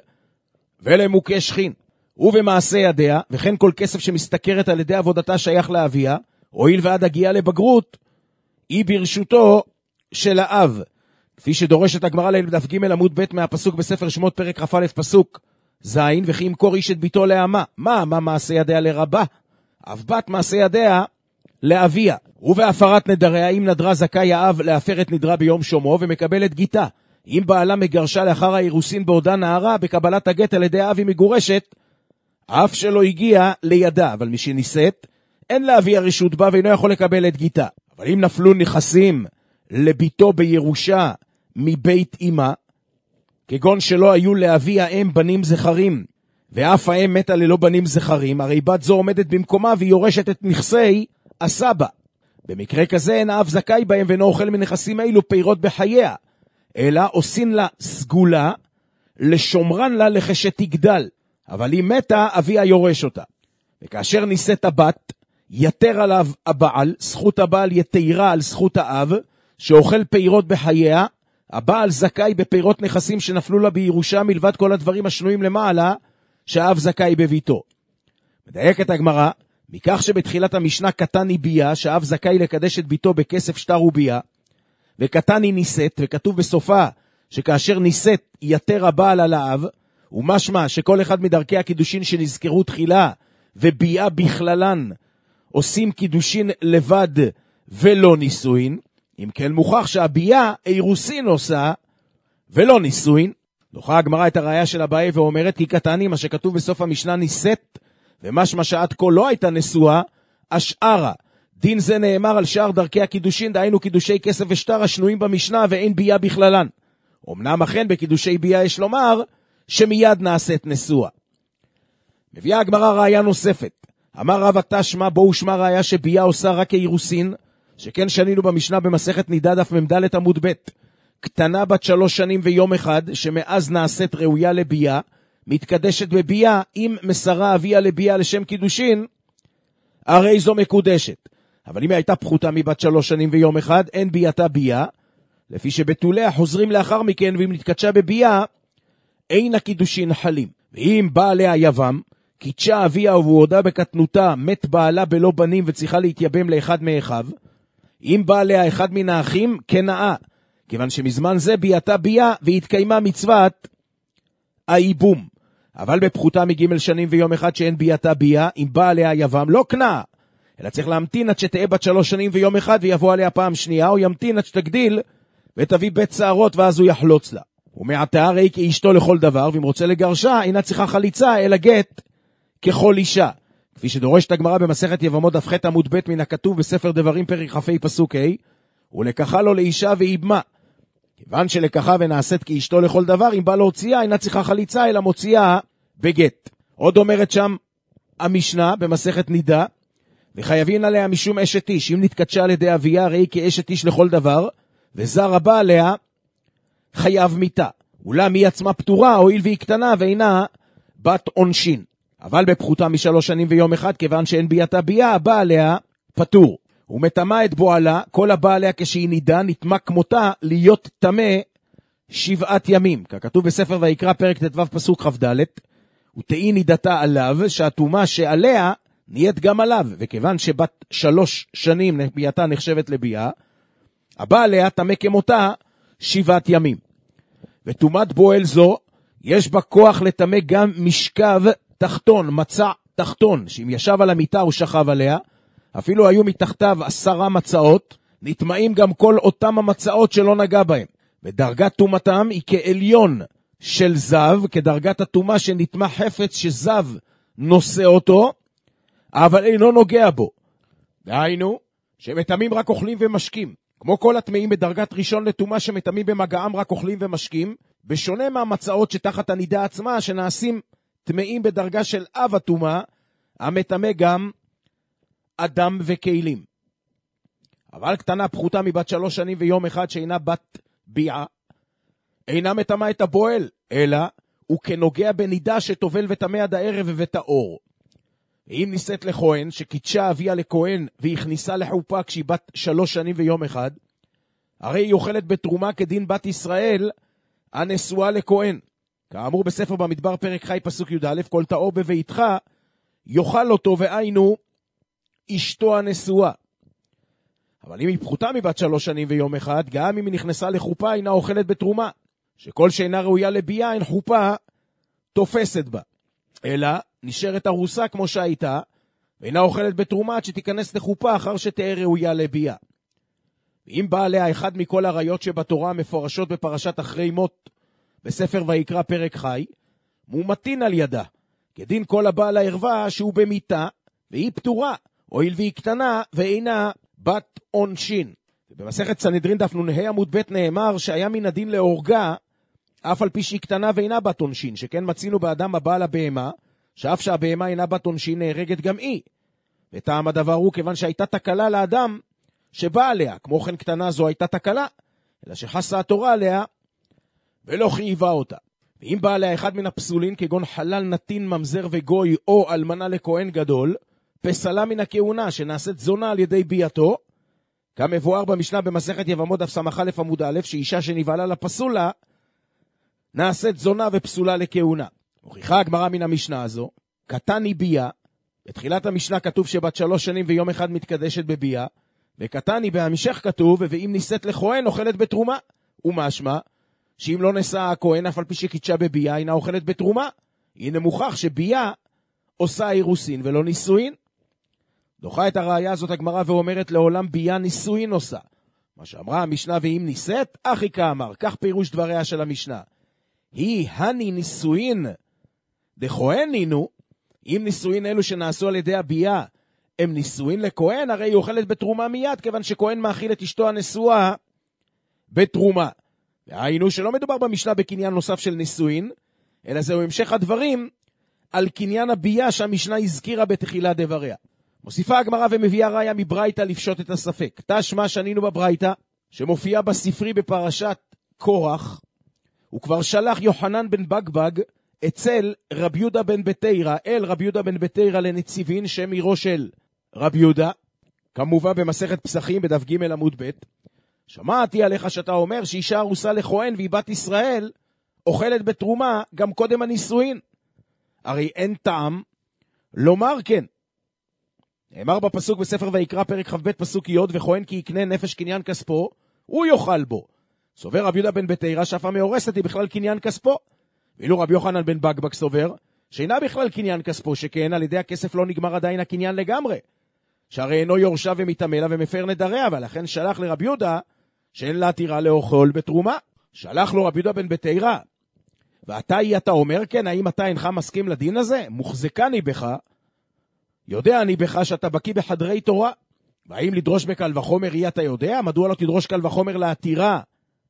ולמוכה שכין. ובמעשה ידיה, וכן כל כסף שמסתכרת על ידי עבודתה שייך לאביה, הואיל ועד הגיעה לבגרות, היא ברשותו של האב. כפי שדורשת הגמרא לעיל בדף ג' עמוד ב' מהפסוק בספר שמות פרק כ"א פסוק ז', וכי ימכור איש את ביתו לאמה. מה, מה מעשה ידיה לרבה? אב בת מעשה ידיה לאביה. ובהפרת נדריה, אם נדרה זכאי האב להפר את נדרה ביום שומו ומקבל את גיתה. אם בעלה מגרשה לאחר האירוסין בעודה נערה, בקבלת הגט על ידי האב היא מגורשת, אף שלא הגיע לידה, אבל מי שנישאת, אין לאביה רשות בה ואינו יכול לקבל את גיתה. אבל אם נפלו נכסים לביתו בירושה מבית אמא, כגון שלא היו לאבי האם בנים זכרים, ואף האם מתה ללא בנים זכרים, הרי בת זו עומדת במקומה והיא יורשת את נכסי הסבא. במקרה כזה אין האב זכאי בהם ואינו אוכל מנכסים אלו פירות בחייה, אלא עושים לה סגולה, לשומרן לה לכשתגדל, אבל היא מתה, אביה יורש אותה. וכאשר נישאת הבת, יתר עליו הבעל, זכות הבעל יתירה על זכות האב, שאוכל פירות בחייה, הבעל זכאי בפירות נכסים שנפלו לה בירושה, מלבד כל הדברים השנויים למעלה, שהאב זכאי בביתו. מדייקת הגמרא, מכך שבתחילת המשנה קטן היא ביה, שהאב זכאי לקדש את ביתו בכסף שטר וביה, וקטן היא נישאת, וכתוב בסופה שכאשר נישאת יתר הבעל על האב, ומשמע שכל אחד מדרכי הקידושין שנזכרו תחילה וביאה בכללן עושים קידושין לבד ולא נישואין. אם כן מוכח שהביאה אירוסין עושה ולא נישואין. דוחה הגמרא את הראיה של אביי ואומרת כי קטני, מה שכתוב בסוף המשנה נישאת, ומשמע שעד כה לא הייתה נשואה, השארה. דין זה נאמר על שאר דרכי הקידושין, דהיינו קידושי כסף ושטר השנויים במשנה ואין ביאה בכללן. אמנם אכן בקידושי ביאה יש לומר שמיד נעשית נשואה. מביאה הגמרא ראיה נוספת. אמר רב התשמע בו ושמע ראיה שביאה עושה רק אירוסין, שכן שנינו במשנה במסכת נידה דף ממדלת עמוד ב', קטנה בת שלוש שנים ויום אחד, שמאז נעשית ראויה לביאה, מתקדשת בביאה, אם מסרה אביה לביאה לשם קידושין, הרי זו מקודשת. אבל אם היא הייתה פחותה מבת שלוש שנים ויום אחד, אין ביאתה ביאה, לפי שבתוליה חוזרים לאחר מכן, ואם נתקדשה בביאה, אין הקידושין חלים. ואם בא עליה יבם, קידשה אביה והוא הודה בקטנותה, מת בעלה בלא בנים וצריכה להתייבם לאחד מאחיו, אם בא עליה אחד מן האחים, כנאה, כיוון שמזמן זה ביאתה ביאה, והתקיימה מצוות האיבום. אבל בפחותה מג' שנים ויום אחד שאין ביאתה ביאה, אם בא עליה יבם, לא כנאה, אלא צריך להמתין עד שתהיה בת שלוש שנים ויום אחד ויבוא עליה פעם שנייה, או ימתין עד שתגדיל ותביא בית שערות ואז הוא יחלוץ לה. ומעתה הרי כאשתו לכל דבר, ואם רוצה לגרשה, אינה צריכה חליצה, אלא גט ככל אישה. כפי שדורשת הגמרא במסכת יבמות דף ח' עמוד ב' מן הכתוב בספר דברים פרק כ"ה פסוק ה', ולקחה לו לאישה ואיבמה. כיוון שלקחה ונעשית כאשתו לכל דבר, אם בא להוציאה, אינה צריכה חליצה, אלא מוציאה בגט. עוד אומרת שם המשנה במסכת נידה, וחייבים עליה משום אשת איש, אם נתקדשה על ידי אביה, ראי כאשת איש לכל דבר, וזר הבא עליה חייב מיתה. אולם היא עצמה פטורה, הואיל והיא קטנה ואינה בת עונשין. אבל בפחותה משלוש שנים ויום אחד, כיוון שאין ביאתה ביאה, הבא עליה פטור. הוא מטמא את בועלה, כל הבא עליה כשהיא נידה, נטמא כמותה להיות טמא שבעת ימים. ככתוב בספר ויקרא פרק ט"ו פסוק כ"ד, ותהי נידתה עליו, שהטומאה שעליה נהיית גם עליו, וכיוון שבת שלוש שנים ביאתה נחשבת לביאה, הבא עליה טמא כמותה שבעת ימים. וטומאת בועל זו, יש בה כוח לטמא גם משכב תחתון, מצע תחתון, שאם ישב על המיטה הוא שכב עליה, אפילו היו מתחתיו עשרה מצעות, נטמאים גם כל אותם המצעות שלא נגע בהם. ודרגת טומאתם היא כעליון של זב, כדרגת הטומאה שנטמא חפץ שזב נושא אותו, אבל אינו נוגע בו. דהיינו, שמטמאים רק אוכלים ומשקים. כמו כל הטמאים בדרגת ראשון לטומאה שמטמאים במגעם רק אוכלים ומשקים, בשונה מהמצעות שתחת הנידה עצמה שנעשים טמאים בדרגה של אב הטומאה, המטמא גם אדם וכלים. אבל קטנה פחותה מבת שלוש שנים ויום אחד שאינה בת ביעה, אינה מטמא את הבועל, אלא הוא כנוגע בנידה שטובל וטמא עד הערב ובטאור. אם נישאת לכהן שקידשה אביה לכהן והכניסה לחופה כשהיא בת שלוש שנים ויום אחד, הרי היא אוכלת בתרומה כדין בת ישראל הנשואה לכהן. כאמור בספר במדבר פרק חי פסוק י"א, כל טהור בביתך יאכל אותו, והיינו אשתו הנשואה. אבל אם היא פחותה מבת שלוש שנים ויום אחד, גם אם היא נכנסה לחופה אינה אוכלת בתרומה, שכל שאינה ראויה לביאה אין חופה תופסת בה, אלא נשארת ארוסה כמו שהייתה, ואינה אוכלת בתרומה עד שתיכנס לחופה אחר שתהיה ראויה לביאה. ואם בא עליה אחד מכל הריות שבתורה המפורשות בפרשת אחרי מות בספר ויקרא פרק חי, מומתין על ידה, כדין כל הבא לערווה שהוא במיתה, והיא פטורה, הואיל והיא קטנה ואינה בת עונשין. ובמסכת סנהדרין דף נ"ה עמוד ב' נאמר שהיה מן הדין להורגה, אף על פי שהיא קטנה ואינה בת עונשין, שכן מצינו באדם הבעל הבהמה, שאף שהבהמה אינה בת עונשין נהרגת גם היא. וטעם הדבר הוא כיוון שהייתה תקלה לאדם שבא עליה, כמו כן קטנה זו הייתה תקלה, אלא שחסה התורה עליה ולא חייבה אותה. ואם בא עליה אחד מן הפסולין, כגון חלל נתין ממזר וגוי או אלמנה לכהן גדול, פסלה מן הכהונה שנעשית זונה על ידי ביאתו, כמבואר במשנה במסכת יבמות דף סמ"א עמוד א', שאישה שנבעלה לפסולה נעשית זונה ופסולה לכהונה. מוכיחה הגמרא מן המשנה הזו, קטן היא ביאה, בתחילת המשנה כתוב שבת שלוש שנים ויום אחד מתקדשת בביאה, וקטני בהמשך כתוב, ואם נישאת לכהן אוכלת בתרומה. ומשמע, שאם לא נשא הכהן אף על פי שקידשה בבייה, אינה אוכלת בתרומה. הנה מוכח שבייה עושה אירוסין ולא נישואין. דוחה את הראיה הזאת הגמרא ואומרת לעולם בייה נישואין עושה. מה שאמרה המשנה ואם נישאת, אחי כאמר, כך פירוש דבריה של המשנה. היא הני נישואין דכהן נינו, אם נישואין אלו שנעשו על ידי הבייה, הם נישואין לכהן, הרי היא אוכלת בתרומה מיד, כיוון שכהן מאכיל את אשתו הנשואה בתרומה. והיינו שלא מדובר במשנה בקניין נוסף של נישואין, אלא זהו המשך הדברים על קניין הבייה שהמשנה הזכירה בתחילת דבריה. מוסיפה הגמרא ומביאה ראיה מברייתא לפשוט את הספק. תשמע שנינו בברייתא, שמופיע בספרי בפרשת קורח, וכבר שלח יוחנן בן בגבג אצל רבי יהודה בן בתירא, אל רבי יהודה בן בתירא לנציבין שם עירו של רבי יהודה, כמובן במסכת פסחים בדף ג' עמוד ב', שמעתי עליך שאתה אומר שאישה ארוסה לכהן והיא בת ישראל, אוכלת בתרומה גם קודם הנישואין. הרי אין טעם לומר כן. נאמר בפסוק בספר ויקרא פרק כ"ב פסוק י' וכהן כי יקנה נפש קניין כספו, הוא יאכל בו. סובר רבי יהודה בן בתירא שאף המאורסת היא בכלל קניין כספו. ואילו רבי יוחנן בן בגבג סובר שאינה בכלל קניין כספו, שכן על ידי הכסף לא נגמר עדיין הקניין לגמרי. שהרי אינו יורשה ומתעמלה ומפר נדריה, ולכן שלח לרבי יהודה שאין לה תירה לאכול בתרומה. שלח לו רבי יהודה בן בתירא, ואתה היא אתה אומר כן, האם אתה אינך מסכים לדין הזה? מוחזקני בך, יודע אני בך שאתה בקיא בחדרי תורה. והאם לדרוש בקל וחומר היא אתה יודע? מדוע לא תדרוש קל וחומר להתירה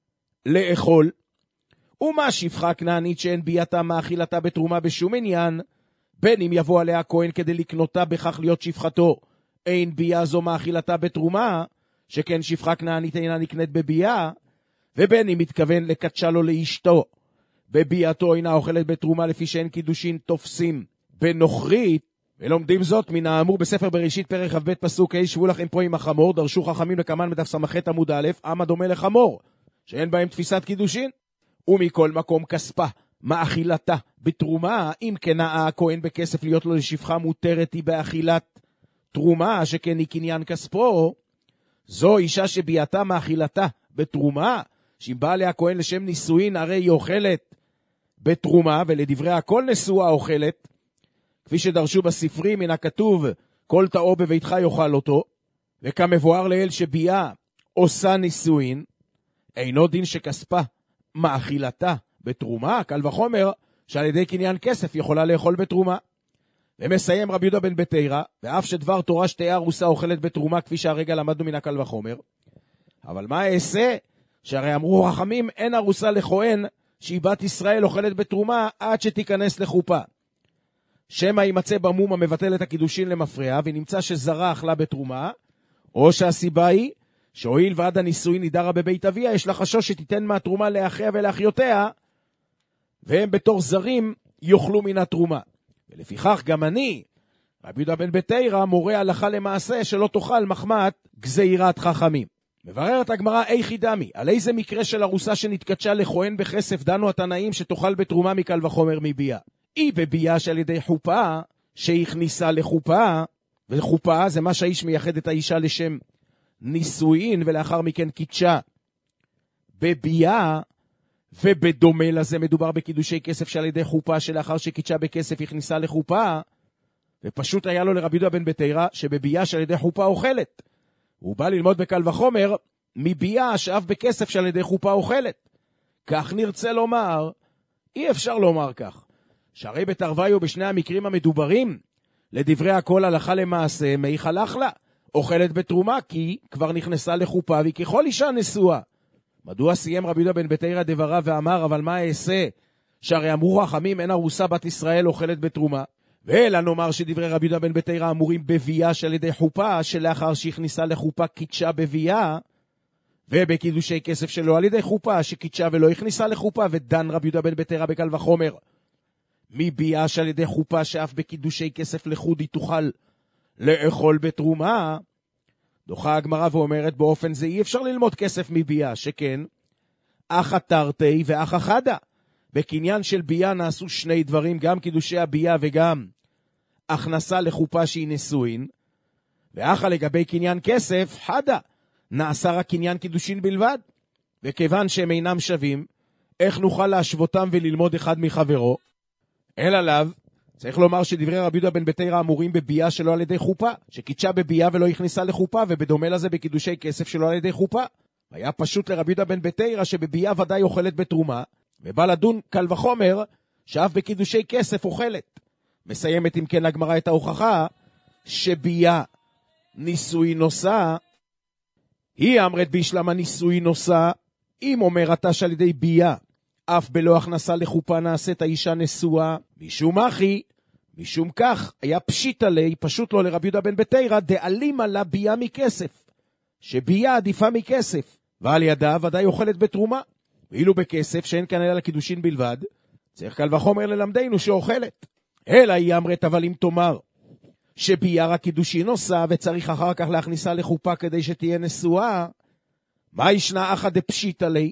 לאכול? ומה שפחה כנענית שאין בייתה מאכילתה בתרומה בשום עניין, בין אם יבוא עליה כהן כדי לקנותה בכך להיות שפחתו, אין ביה זו מאכילתה בתרומה, שכן שפחה כנענית אינה נקנית בביה, ובין אם מתכוון לקדשה לו לאשתו, בבייתו אינה אוכלת בתרומה לפי שאין קידושין תופסים בנוכרית. ולומדים זאת מן האמור בספר בראשית פרק כ"ב פסוק ה' שבו לכם פה עם החמור, דרשו חכמים לקמן בדף ס"ח עמוד א', עם הדומה לחמור, שאין בהם תפיסת קידושין. ומכל מקום כספה, מאכילתה בתרומה, אם כנאה הכהן בכסף להיות לו לשפחה מותרת היא באכילת תרומה, שכן היא קניין כספו. זו אישה שבייתה מאכילתה בתרומה, שאם בא עליה הכהן לשם נישואין, הרי היא אוכלת בתרומה, ולדברי הכל נשואה אוכלת, כפי שדרשו בספרי מן הכתוב, כל תאו בביתך יאכל אותו, וכמבואר לאל שביה עושה נישואין, אינו דין שכספה מאכילתה בתרומה, קל וחומר שעל ידי קניין כסף יכולה לאכול בתרומה. ומסיים רבי יהודה בן בתירא, ואף שדבר תורה שתהיה ארוסה אוכלת בתרומה, כפי שהרגע למדנו מן הקל וחומר, אבל מה אעשה? שהרי אמרו חכמים, אין ארוסה לכהן שהיא בת ישראל אוכלת בתרומה עד שתיכנס לחופה. שמא יימצא במום המבטל את הקידושין למפרע, ונמצא שזרה אכלה בתרומה, או שהסיבה היא שהואיל ועד הנישואין נידרה בבית אביה, יש לה חשוש שתיתן מהתרומה לאחיה ולאחיותיה, והם בתור זרים יאכלו מן התרומה. ולפיכך גם אני, רבי יהודה בן בתירא, מורה הלכה למעשה שלא תאכל מחמת גזירת חכמים. מבררת הגמרא איכי דמי, על איזה מקרה של ארוסה שנתקדשה לכהן בכסף דנו התנאים שתאכל בתרומה מקל וחומר מבייה. היא בבייה שעל ידי חופה, שהכניסה לחופה, וחופה זה מה שהאיש מייחד את האישה לשם נישואין, ולאחר מכן קידשה בבייה, ובדומה לזה מדובר בקידושי כסף שעל ידי חופה, שלאחר שקידשה בכסף הכניסה לחופה, ופשוט היה לו לרבי יהודה בן בתירא שבבייה שעל ידי חופה אוכלת. הוא בא ללמוד בקל וחומר מבייה שאף בכסף שעל ידי חופה אוכלת. כך נרצה לומר, אי אפשר לומר כך, שהרי בתרוויו בשני המקרים המדוברים, לדברי הכל הלכה למעשה, מי חלך לה, אוכלת בתרומה, כי כבר נכנסה לחופה, והיא ככל אישה נשואה. מדוע סיים רבי יהודה בן בתירא דבריו ואמר, אבל מה אעשה? שהרי אמרו חכמים, אין ארוסה בת ישראל אוכלת בתרומה. ואלא נאמר שדברי רבי יהודה בן בתירא אמורים בבייה שעל ידי חופה, שלאחר שהכניסה לחופה קידשה בבייה, ובקידושי כסף שלו על ידי חופה, שקידשה ולא הכניסה לחופה, ודן רבי יהודה בן בתירא בקל וחומר. מבייה שעל ידי חופה שאף בקידושי כסף לחוד היא תוכל לאכול בתרומה. דוחה הגמרא ואומרת באופן זה אי אפשר ללמוד כסף מבייה, שכן אח התרתי ואח החדה. בקניין של בייה נעשו שני דברים, גם קידושי הבייה וגם הכנסה לחופה שהיא נשואין, ואחה לגבי קניין כסף, חדה, נעשה רק קניין קידושין בלבד. וכיוון שהם אינם שווים, איך נוכל להשוותם וללמוד אחד מחברו? אל עליו, צריך לומר שדברי רבי יהודה בן בתרא אמורים בביאה שלא על ידי חופה, שקידשה בביאה ולא הכניסה לחופה, ובדומה לזה בקידושי כסף שלא על ידי חופה. היה פשוט לרבי יהודה בן בתרא שבביאה ודאי אוכלת בתרומה, ובא לדון קל וחומר שאף בקידושי כסף אוכלת. מסיימת אם כן הגמרא את ההוכחה שביאה נישואי נושא, היא אמרת בישלמה נישואי נושא, אם אומר אתה שעל ידי ביאה אף בלא הכנסה לחופה נעשית האישה נשואה, משום אחי, משום כך היה פשיט עלי, פשוט לא לרבי יהודה בן בתרא, דאלים עלה ביאה מכסף, שביאה עדיפה מכסף, ועל ידה ודאי אוכלת בתרומה, ואילו בכסף שאין כאן אלא לקידושין בלבד, צריך קל וחומר ללמדנו שאוכלת. אלא היא אמרת, אבל אם תאמר שביאה רק קידושין עושה וצריך אחר כך להכניסה לחופה כדי שתהיה נשואה, מה ישנה אחא דפשיט עלי?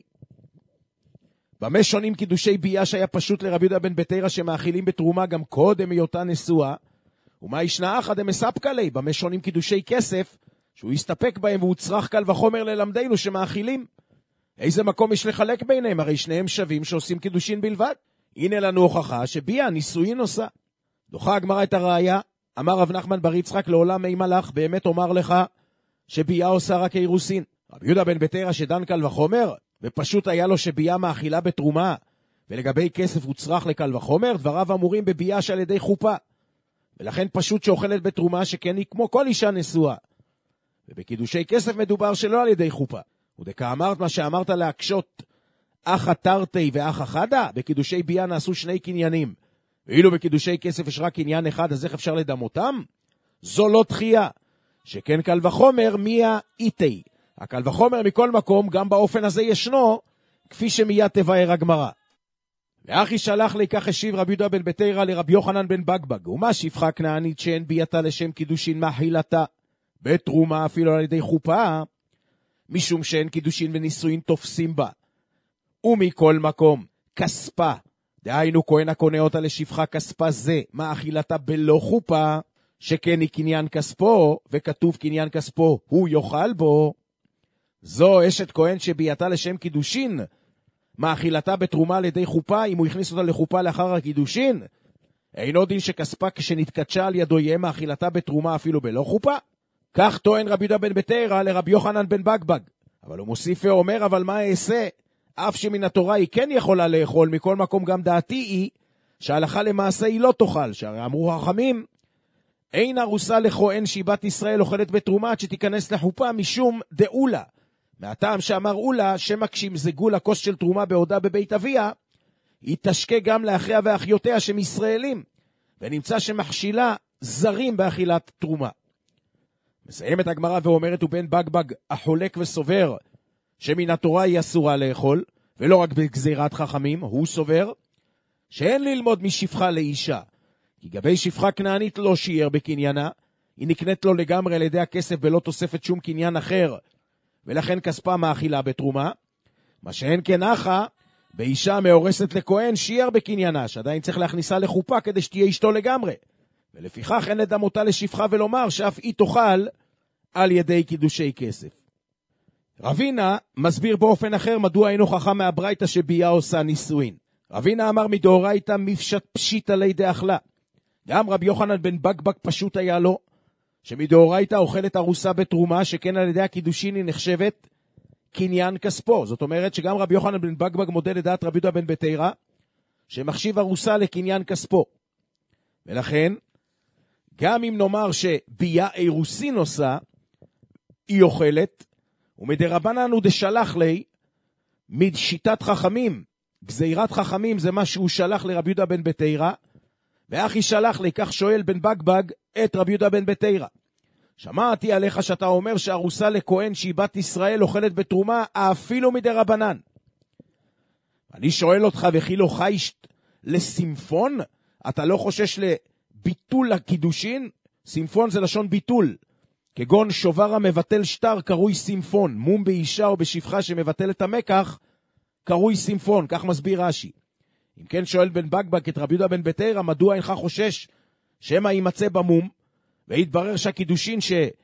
במה שונים קידושי ביאה שהיה פשוט לרבי יהודה בן בתרא שמאכילים בתרומה גם קודם היותה נשואה, ומה ישנה אחא דמספקא ליה? במה שונים קידושי כסף שהוא יסתפק בהם והוא צריך קל וחומר ללמדנו שמאכילים? איזה מקום יש לחלק ביניהם? הרי שניהם שווים שעושים קידושין בלבד. הנה לנו הוכחה שביאה נישואין עושה. דוחה הגמרא את הראיה, אמר רב נחמן בר יצחק לעולם מי מלאך, באמת אומר לך שביאה עושה רק אירוסין. רבי יהודה בן בתרא שדן קל וחומר, ופשוט היה לו שביאה מאכילה בתרומה, ולגבי כסף הוא צריך לקל וחומר, דבריו אמורים בביאה שעל ידי חופה, ולכן פשוט שאוכלת בתרומה שכן היא כמו כל אישה נשואה. ובקידושי כסף מדובר שלא על ידי חופה. ודכאמרת מה שאמרת להקשות אחא תרתי ואחא חדה, בקידושי ביאה נעשו שני קניינים, ואילו בקידושי כסף יש רק קניין אחד, אז איך אפשר לדמותם? זו לא דחייה, שכן קל וחומר מיה איתי. הקל וחומר מכל מקום, גם באופן הזה ישנו, כפי שמיד תבאר הגמרא. ואחי שלח לי, כך השיב רבי יהודה בן בתרא לרבי יוחנן בן בגבג, ומה שפחה כנענית שאין ביאתה לשם קידושין מאכילתה בתרומה אפילו על ידי חופה, משום שאין קידושין ונישואין תופסים בה. ומכל מקום, כספה, דהיינו כהן הקונה אותה לשפחה כספה זה, מאכילתה בלא חופה, שכן היא קניין כספו, וכתוב קניין כספו, הוא יאכל בו. זו אשת כהן שביאתה לשם קידושין, מאכילתה בתרומה על ידי חופה, אם הוא הכניס אותה לחופה לאחר הקידושין, אינו דין שכספה כשנתקדשה על ידו יהיה מאכילתה בתרומה אפילו בלא חופה? כך טוען רבי יהודה בן בתרא לרבי יוחנן בן בגבג. אבל הוא מוסיף ואומר, אבל מה אעשה? אף שמן התורה היא כן יכולה לאכול, מכל מקום גם דעתי היא, שההלכה למעשה היא לא תאכל, שהרי אמרו החכמים, אין ארוסה לכהן שיבת ישראל אוכלת בתרומה עד שתיכנס לחופה משום דאולה. מהטעם שאמר אולה, שמה כשמזגו לכוס של תרומה בעודה בבית אביה, היא תשקה גם לאחיה ואחיותיה שהם ישראלים, ונמצא שמכשילה זרים באכילת תרומה. מסיימת הגמרא ואומרת, ובן בגבג החולק וסובר, שמן התורה היא אסורה לאכול, ולא רק בגזירת חכמים, הוא סובר, שאין ללמוד משפחה לאישה, כי גבי שפחה כנענית לא שיער בקניינה, היא נקנית לו לגמרי על ידי הכסף בלא תוספת שום קניין אחר, ולכן כספה מאכילה בתרומה, מה שאין כן אחא, באישה מאורסת לכהן שיער בקניינה, שעדיין צריך להכניסה לחופה כדי שתהיה אשתו לגמרי, ולפיכך אין לדמותה לשפחה ולומר שאף היא תאכל על ידי קידושי כסף. רבינה מסביר באופן אחר מדוע אין הוכחה מהברייתא שביאה עושה נישואין. רבינה אמר מדאורייתא מפשט פשיטא ליה דאכלה. גם רבי יוחנן בן בגבג פשוט היה לו, שמדאורייתא אוכלת ארוסה בתרומה, שכן על ידי הקידושין היא נחשבת קניין כספו. זאת אומרת שגם רבי יוחנן בן בגבג מודה לדעת רבי יהודה בן בתרא, שמחשיב ארוסה לקניין כספו. ולכן, גם אם נאמר שביאה אירוסין עושה, היא אוכלת, ומדרבנן הוא דשלח לי, משיטת חכמים, גזירת חכמים זה מה שהוא שלח לרבי יהודה בן בתרא, ואחי שלח לי, כך שואל בן בגבג את רבי יהודה בן בתרא. שמעתי עליך שאתה אומר שארוסה לכהן שהיא בת ישראל אוכלת בתרומה, אפילו מדרבנן. אני שואל אותך, וכי לא חיישת לסימפון? אתה לא חושש לביטול הקידושין? סימפון זה לשון ביטול. כגון שובר המבטל שטר קרוי סימפון, מום באישה או בשפחה שמבטל את המקח, קרוי סימפון, כך מסביר רש"י. אם כן שואל בן בגבג את רבי יהודה בן בתרא, מדוע אינך חושש שמא יימצא במום, והתברר שהקידושין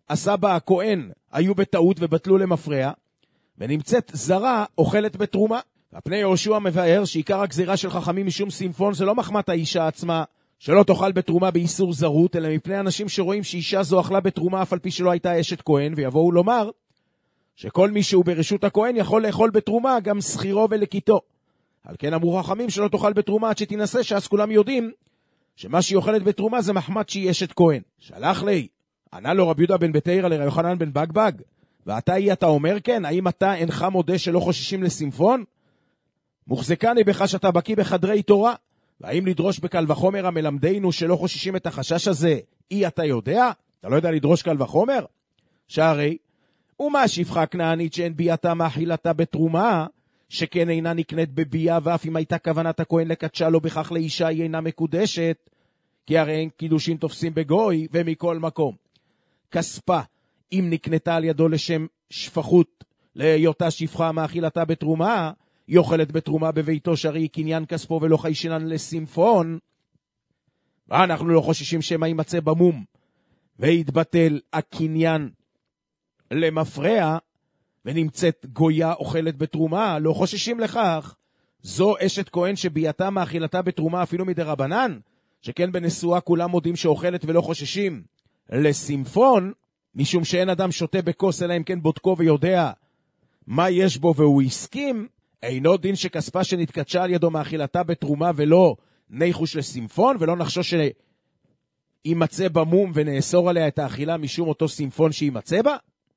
עשה בה הכהן היו בטעות ובטלו למפרע, ונמצאת זרה אוכלת בתרומה. הפני יהושע מבאר שעיקר הגזירה של חכמים משום סימפון זה לא מחמת האישה עצמה, שלא תאכל בתרומה באיסור זרות, אלא מפני אנשים שרואים שאישה זו אכלה בתרומה אף על פי שלא הייתה אשת כהן, ויבואו לומר שכל מי שהוא ברשות הכהן יכול לאכול בתרומה גם שכירו ולקיתו. על כן אמרו חכמים שלא תאכל בתרומה עד שתנסה, שאז כולם יודעים שמה שהיא אוכלת בתרומה זה מחמת שהיא אשת כהן. שלח לי, ענה לו רבי יהודה בן בתירא לרבי יוחנן בן בגבג, ואתה היא אתה אומר כן? האם אתה אינך מודה שלא חוששים לסימפון? מוחזקני בך שאתה בקיא בחדרי תורה, והאם לדרוש בקל וחומר המלמדנו שלא חוששים את החשש הזה, אי אתה יודע? אתה לא יודע לדרוש קל וחומר? שהרי, ומה שפחה כנענית שאין ביאתה מאכילתה בתרומה, שכן אינה נקנית בבייה, ואף אם הייתה כוונת הכהן לקדשה לו בכך לאישה היא אינה מקודשת, כי הרי אין קידושין תופסים בגוי, ומכל מקום. כספה, אם נקנתה על ידו לשם שפחות, להיותה שפחה מאכילתה בתרומה, היא אוכלת בתרומה בביתו, שהרי קניין כספו ולא חיישינן לסימפון. ואנחנו לא חוששים שמה יימצא במום, והתבטל הקניין למפרע, ונמצאת גויה אוכלת בתרומה, לא חוששים לכך. זו אשת כהן שביאתה מאכילתה בתרומה אפילו מדרבנן, שכן בנשואה כולם מודים שאוכלת ולא חוששים לסימפון, משום שאין אדם שותה בכוס אלא אם כן בודקו ויודע מה יש בו והוא הסכים. אינו דין שכספה שנתקדשה על ידו מאכילתה בתרומה ולא ניחוש לסימפון, ולא נחשוש שימצא במום ונאסור עליה את האכילה משום אותו סימפון שימצא בה.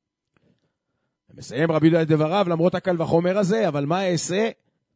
מסיים רבי יהודה את דבריו למרות הקל וחומר הזה, אבל מה אעשה?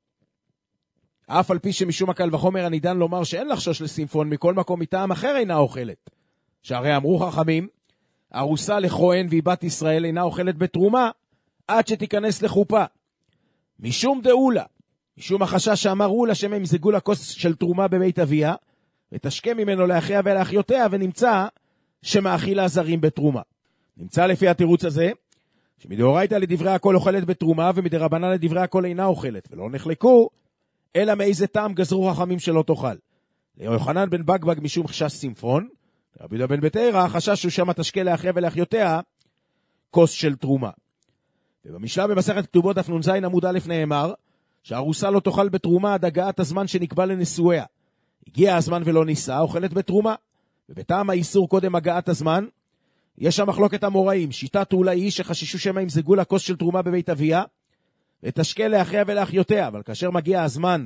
אף על פי שמשום הקל וחומר הנידן לומר שאין לחשוש לסימפון, מכל מקום מטעם אחר אינה אוכלת. שהרי אמרו חכמים, ארוסה לכהן והיא בת ישראל אינה אוכלת בתרומה עד שתיכנס לחופה. משום דאולה, משום החשש שאמר אולה שהם ימזגו לכוס של תרומה בבית אביה, ותשקה ממנו לאחיה ולאחיותיה, ונמצא שמאכילה זרים בתרומה. נמצא לפי התירוץ הזה, שמדאורייתא לדברי הכל אוכלת בתרומה, ומדרבנן לדברי הכל אינה אוכלת, ולא נחלקו, אלא מאיזה טעם גזרו חכמים שלא תאכל. ליוחנן בן בגבג משום חשש סימפון, רבי יהודה בן בתירא החשש הוא שמה תשקה לאחיה ולאחיותיה כוס של תרומה. ובמשנה במסכת כתובות דף נ"ז עמוד א' נאמר, שהארוסה לא תאכל בתרומה עד הגעת הזמן שנקבע לנישואיה. הגיע הזמן ולא נישא, אוכלת בתרומה. ובטעם האיסור קודם הגעת הזמן, יש שם מחלוקת אמוראים. שיטת אולי היא שחששו שמה ימזגו לה כוס של תרומה בבית אביה, ותשקה לאחיה ולאחיותיה. אבל כאשר מגיע הזמן,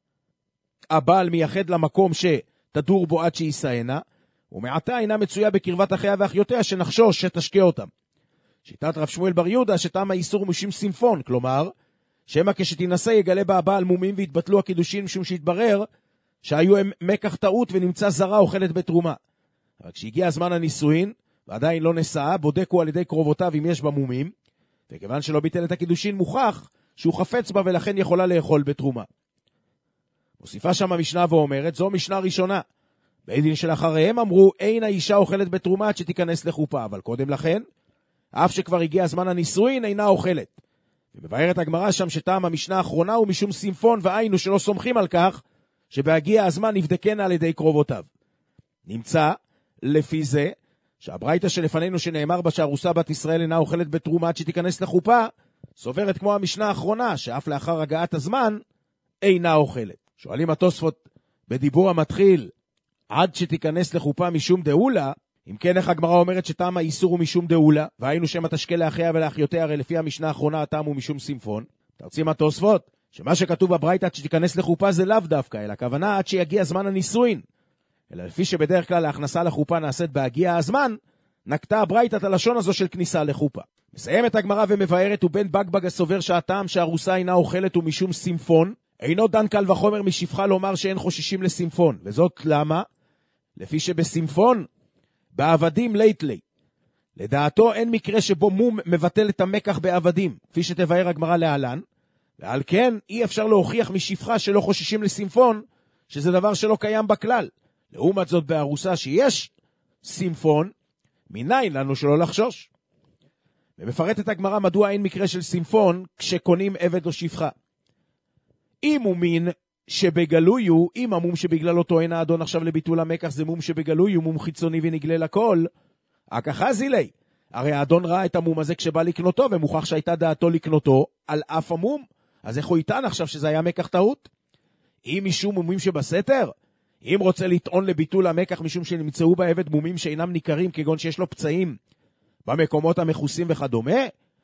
הבעל מייחד למקום שתדור בו עד שיסענה, ומעתה אינה מצויה בקרבת אחיה ואחיותיה שנחשוש שתשקה אותם. שיטת רב שמואל בר יהודה שטעם האיסור משום סימפון, כלומר, שמה כשתנסה יגלה בה הבעל מומים והתבטלו הקידושים משום שהתברר שהיו הם מקח טעות ונמצא זרה אוכלת בתרומה. אבל כשהגיע הזמן הנישואין ועדיין לא נשאה, בודקו על ידי קרובותיו אם יש בה מומים, וכיוון שלא ביטל את הקידושין מוכח שהוא חפץ בה ולכן יכולה לאכול בתרומה. מוסיפה שם המשנה ואומרת, זו משנה ראשונה. בית דין שלאחריהם אמרו, אין האישה אוכלת בתרומה עד שתיכנס לחופה, אבל קודם לכן, אף שכבר הגיע הזמן הנישואין, אינה אוכלת. ומבארת הגמרא שם שטעם המשנה האחרונה הוא משום סימפון, והיינו שלא סומכים על כך, שבהגיע הזמן נבדקנה על ידי קרובותיו. נמצא, לפי זה, שהברייתא שלפנינו שנאמר בה שהארוסה בת ישראל אינה אוכלת בתרומה עד שתיכנס לחופה, סוברת כמו המשנה האחרונה, שאף לאחר הגעת הזמן, אינה אוכלת. שואלים התוספות בדיבור המתחיל, עד שתיכנס לחופה משום דאולה, אם כן איך הגמרא אומרת שטעם האיסור הוא משום דאולה, והיינו שמה תשקה לאחיה ולאחיותיה, הרי לפי המשנה האחרונה הטעם הוא משום סימפון. תרצים התוספות, שמה שכתוב בברייתא עד שתיכנס לחופה זה לאו דווקא, אלא הכוונה עד שיגיע זמן הנישואין. אלא לפי שבדרך כלל ההכנסה לחופה נעשית בהגיע הזמן, נקטה הברייתא את הלשון הזו של כניסה לחופה. מסיימת הגמרא ומבארת, ובן בגבג הסובר שהטעם שהארוסה אינה אוכלת הוא משום סימפון, אינו דן קל וחומר משפחה לומר שאין חוששים לסימפון. וזאת למה? לפי שבסימפון, בעבדים ליטלי. לדעתו אין מקרה שבו מום מבטל את המקח בעבדים, כפי שתבאר הגמרא להלן, ועל כן אי אפשר להוכיח משפחה שלא חוששים לסימפון, שזה דבר שלא קיים בכלל. לעומת זאת בארוסה שיש סימפון, מניין לנו שלא לחשוש. ומפרטת הגמרא מדוע אין מקרה של סימפון כשקונים עבד או שפחה. אם הוא מין שבגלוי הוא, אם המום שבגללו טוען האדון עכשיו לביטול המקח זה מום שבגלוי הוא מום חיצוני ונגלה לכל, הככה זילי. הרי האדון ראה את המום הזה כשבא לקנותו, ומוכח שהייתה דעתו לקנותו על אף המום. אז איך הוא יטען עכשיו שזה היה מקח טעות? אם משום מומים שבסתר, אם רוצה לטעון לביטול המקח משום שנמצאו בעבד מומים שאינם ניכרים, כגון שיש לו פצעים במקומות המכוסים וכדומה,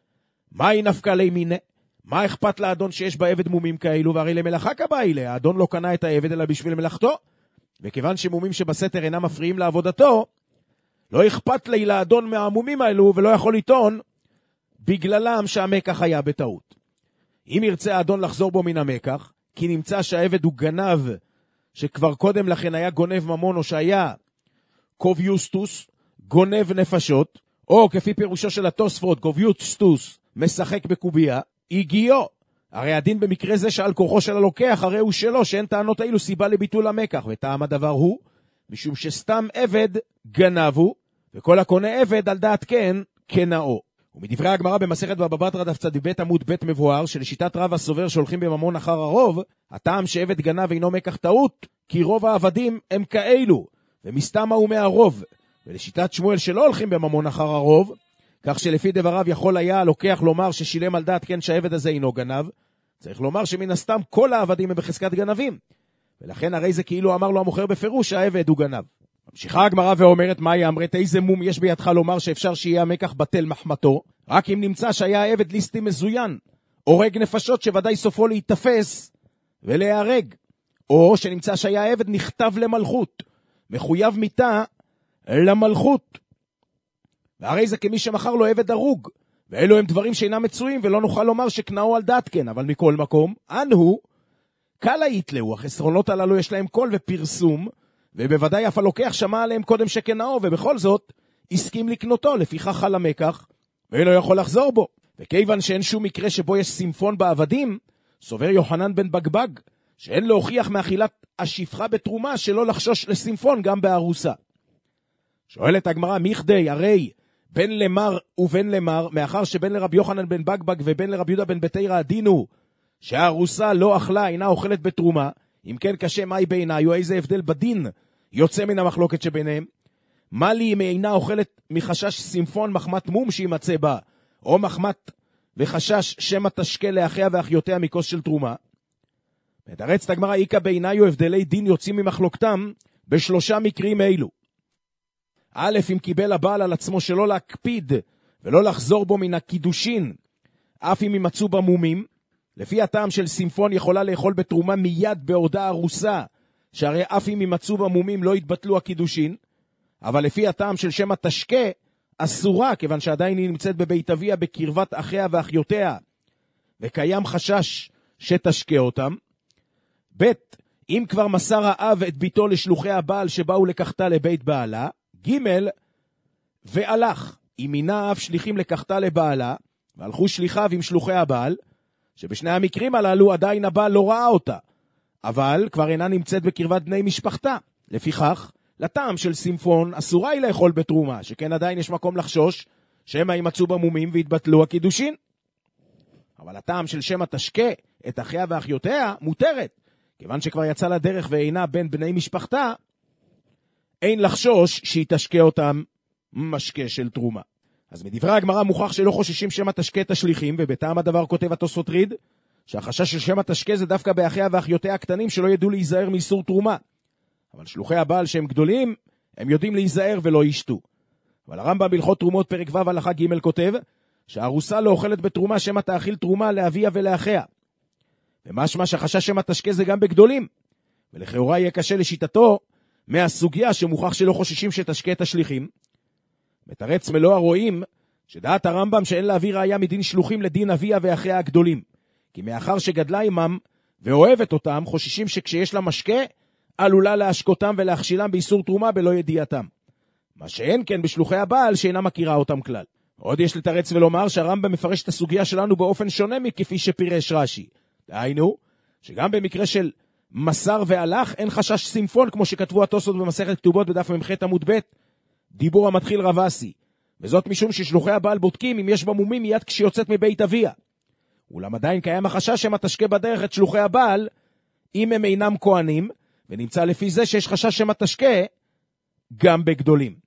מה היא נפקא לי מינה? מה אכפת לאדון שיש בעבד מומים כאלו? והרי למלאכה כבאי, האדון לא קנה את העבד אלא בשביל מלאכתו, וכיוון שמומים שבסתר אינם מפריעים לעבודתו, לא אכפת לי לאדון מהמומים האלו, ולא יכול לטעון בגללם שהמקח היה בטעות. אם ירצה האדון לחזור בו מן המקח, כי נמצא שהעבד הוא גנב, שכבר קודם לכן היה גונב ממון, או שהיה קוביוסטוס, גונב נפשות, או כפי פירושו של התוספות, קוביוסטוס, משחק בקוביה, הגיעו. הרי הדין במקרה זה שעל כוחו של הלוקח, הרי הוא שלו, שאין טענות האלו סיבה לביטול המקח, וטעם הדבר הוא, משום שסתם עבד גנבו, וכל הקונה עבד על דעת כן, כנאו. ומדברי הגמרא במסכת בבא בתרא דף צ"ב עמוד ב' מבואר, שלשיטת רב הסובר שהולכים בממון אחר הרוב, הטעם שעבד גנב אינו מקח טעות, כי רוב העבדים הם כאלו, ומסתמה הוא מהרוב. ולשיטת שמואל שלא הולכים בממון אחר הרוב, כך שלפי דבריו יכול היה לוקח לומר ששילם על דעת כן שהעבד הזה אינו גנב, צריך לומר שמן הסתם כל העבדים הם בחזקת גנבים, ולכן הרי זה כאילו אמר לו המוכר בפירוש שהעבד הוא גנב. ממשיכה הגמרא ואומרת, מה היא אמרת? איזה מום יש בידך לומר שאפשר שיהיה המקח בטל מחמתו, רק אם נמצא שהיה העבד ליסטי מזוין, הורג נפשות שוודאי סופו להיתפס ולהיהרג, או שנמצא שהיה העבד נכתב למלכות, מחויב מיתה למלכות, והרי זה כמי שמחר לו עבד הרוג, ואלו הם דברים שאינם מצויים, ולא נוכל לומר שקנאו על דעת כן, אבל מכל מקום, אנו, קל היתלהו, החסרונות הללו יש להם קול ופרסום, ובוודאי אף הלוקח שמע עליהם קודם שקנאו, ובכל זאת, הסכים לקנותו, לפיכך על המקח, ולא יכול לחזור בו. וכיוון שאין שום מקרה שבו יש סימפון בעבדים, סובר יוחנן בן בגבג, שאין להוכיח מאכילת השפחה בתרומה, שלא לחשוש לסימפון גם בארוסה. שואלת הגמרא, מיכדי, הרי בין למר ובין למר, מאחר שבין לרבי יוחנן בן בגבג ובין לרבי יהודה בן בתירא הדינו, שהארוסה לא אכלה, אינה אוכלת בתרומה, אם כן קשה מהי בעיניי, או איזה הבדל בדין יוצא מן המחלוקת שביניהם? מה לי אם אינה אוכלת מחשש סימפון מחמת מום שימצא בה, או מחמת וחשש שמא תשקה לאחיה ואחיותיה מכוס של תרומה? מתרצת הגמרא, איקה בעיניי או הבדלי דין יוצאים ממחלוקתם בשלושה מקרים אלו. א', אם קיבל הבעל על עצמו שלא להקפיד ולא לחזור בו מן הקידושין, אף אם ימצאו במומים, לפי הטעם של סימפון יכולה לאכול בתרומה מיד בעודה ארוסה, שהרי אף אם ימצאו במומים לא יתבטלו הקידושין, אבל לפי הטעם של שמא תשקה, אסורה, כיוון שעדיין היא נמצאת בבית אביה בקרבת אחיה ואחיותיה, וקיים חשש שתשקה אותם. ב', אם כבר מסר האב את ביתו לשלוחי הבעל שבאו לקחתה לבית בעלה, ג' והלך, אם מינה האב שליחים לקחתה לבעלה, והלכו שליחיו עם שלוחי הבעל, שבשני המקרים הללו עדיין הבעל לא ראה אותה, אבל כבר אינה נמצאת בקרבת בני משפחתה. לפיכך, לטעם של סימפון אסורה היא לאכול בתרומה, שכן עדיין יש מקום לחשוש שמא יימצאו במומים והתבטלו הקידושין. אבל הטעם של שמא תשקה את אחיה ואחיותיה מותרת, כיוון שכבר יצא לדרך ואינה בין בני משפחתה, אין לחשוש שהיא תשקה אותם משקה של תרומה. אז מדברי הגמרא מוכח שלא חוששים שמא תשקה את השליחים, ובטעם הדבר כותב התוספות ריד, שהחשש של שמא תשקה זה דווקא באחיה ואחיותיה הקטנים שלא ידעו להיזהר מאיסור תרומה. אבל שלוחי הבעל שהם גדולים, הם יודעים להיזהר ולא ישתו. אבל הרמב"ם בהלכות תרומות פרק ו' הלכה ג' כותב, שהארוסה לא אוכלת בתרומה שמא תאכיל תרומה לאביה ולאחיה. ומשמע שהחשש שמא תשקה זה גם בגדולים. ולכאורה יהיה קשה לשיטתו מהסוגיה שמוכח שלא חוששים שתשקה את השליחים. מתרץ מלוא הרואים שדעת הרמב"ם שאין להביא ראיה מדין שלוחים לדין אביה ואחיה הגדולים. כי מאחר שגדלה עמם ואוהבת אותם, חוששים שכשיש לה משקה, עלולה להשקותם ולהכשילם באיסור תרומה בלא ידיעתם. מה שאין כן בשלוחי הבעל שאינה מכירה אותם כלל. עוד יש לתרץ ולומר שהרמב"ם מפרש את הסוגיה שלנו באופן שונה מכפי שפירש רש"י. דהיינו, שגם במקרה של מסר והלך אין חשש סימפון, כמו שכתבו התוספות במסכת כתובות בדף ממ"ח עמוד ב', דיבור המתחיל רב אסי. וזאת משום ששלוחי הבעל בודקים אם יש במומים מיד כשיוצאת מבית אביה. אולם עדיין קיים החשש שמא תשקה בדרך את שלוחי הבעל, אם הם אינם כהנים, ונמצא לפי זה שיש חשש שמא תשקה גם בגדולים.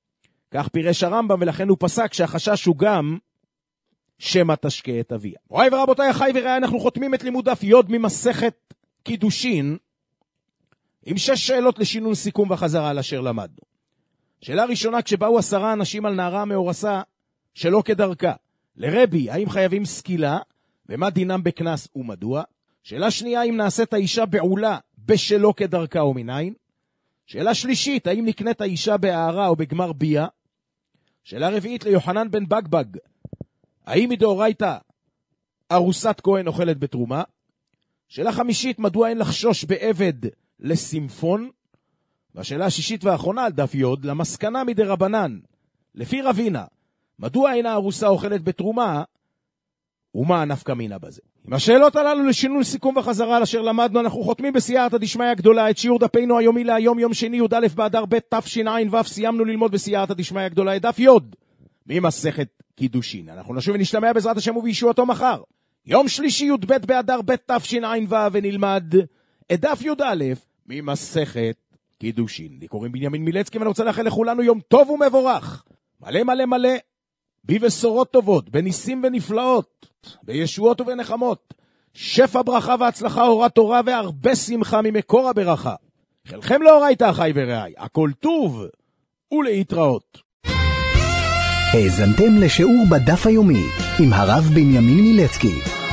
כך פירש הרמב"ם, ולכן הוא פסק שהחשש הוא גם שמא תשקה את אביה. רואי ורבותיי, אחי ורעי, אנחנו חותמים את לימוד דף יוד ממסכת קידושין, עם שש שאלות לשינון סיכום וחזרה על אשר למדנו. שאלה ראשונה, כשבאו עשרה אנשים על נערה מאורסה שלא כדרכה, לרבי, האם חייבים סקילה, ומה דינם בכנס ומדוע? שאלה שנייה, האם נעשית האישה בעולה בשלא כדרכה או מניין? שאלה שלישית, האם נקנית האישה בהערה או בגמר ביה? שאלה רביעית ליוחנן בן בגבג, האם מדאורייתא ארוסת כהן אוכלת בתרומה? שאלה חמישית, מדוע אין לחשוש בעבד לסימפון? והשאלה השישית והאחרונה על דף יוד, למסקנה מדי רבנן, לפי רבינה, מדוע אין הארוסה אוכלת בתרומה, ומה הנפקא מינה בזה? עם השאלות הללו לשינון סיכום וחזרה על אשר למדנו, אנחנו חותמים בסייעתא דשמיא הגדולה את שיעור דפינו היומי להיום, יום שני י"א באדר ב' תשע"ו. סיימנו ללמוד בסייעתא דשמיא הגדולה את דף יוד ממסכת קידושין. אנחנו נשוב ונשתמע בעזרת השם ובישועתו מחר, יום שלישי י"ב באדר ב' תשע"ו, ונלמד את דף י"א ממסכת קידושין. לי קוראים בנימין מילצקי, ואני רוצה לאחל לכולנו יום טוב ומבורך, מלא מלא מלא בבשורות טובות, בניסים ונפלאות, בישועות ובנחמות, שפע ברכה והצלחה, אורת תורה והרבה שמחה ממקור הברכה. חלכם לאורייתא אחי ורעי, הכל טוב ולהתראות. האזנתם לשיעור בדף היומי עם הרב בנימין מילצקי.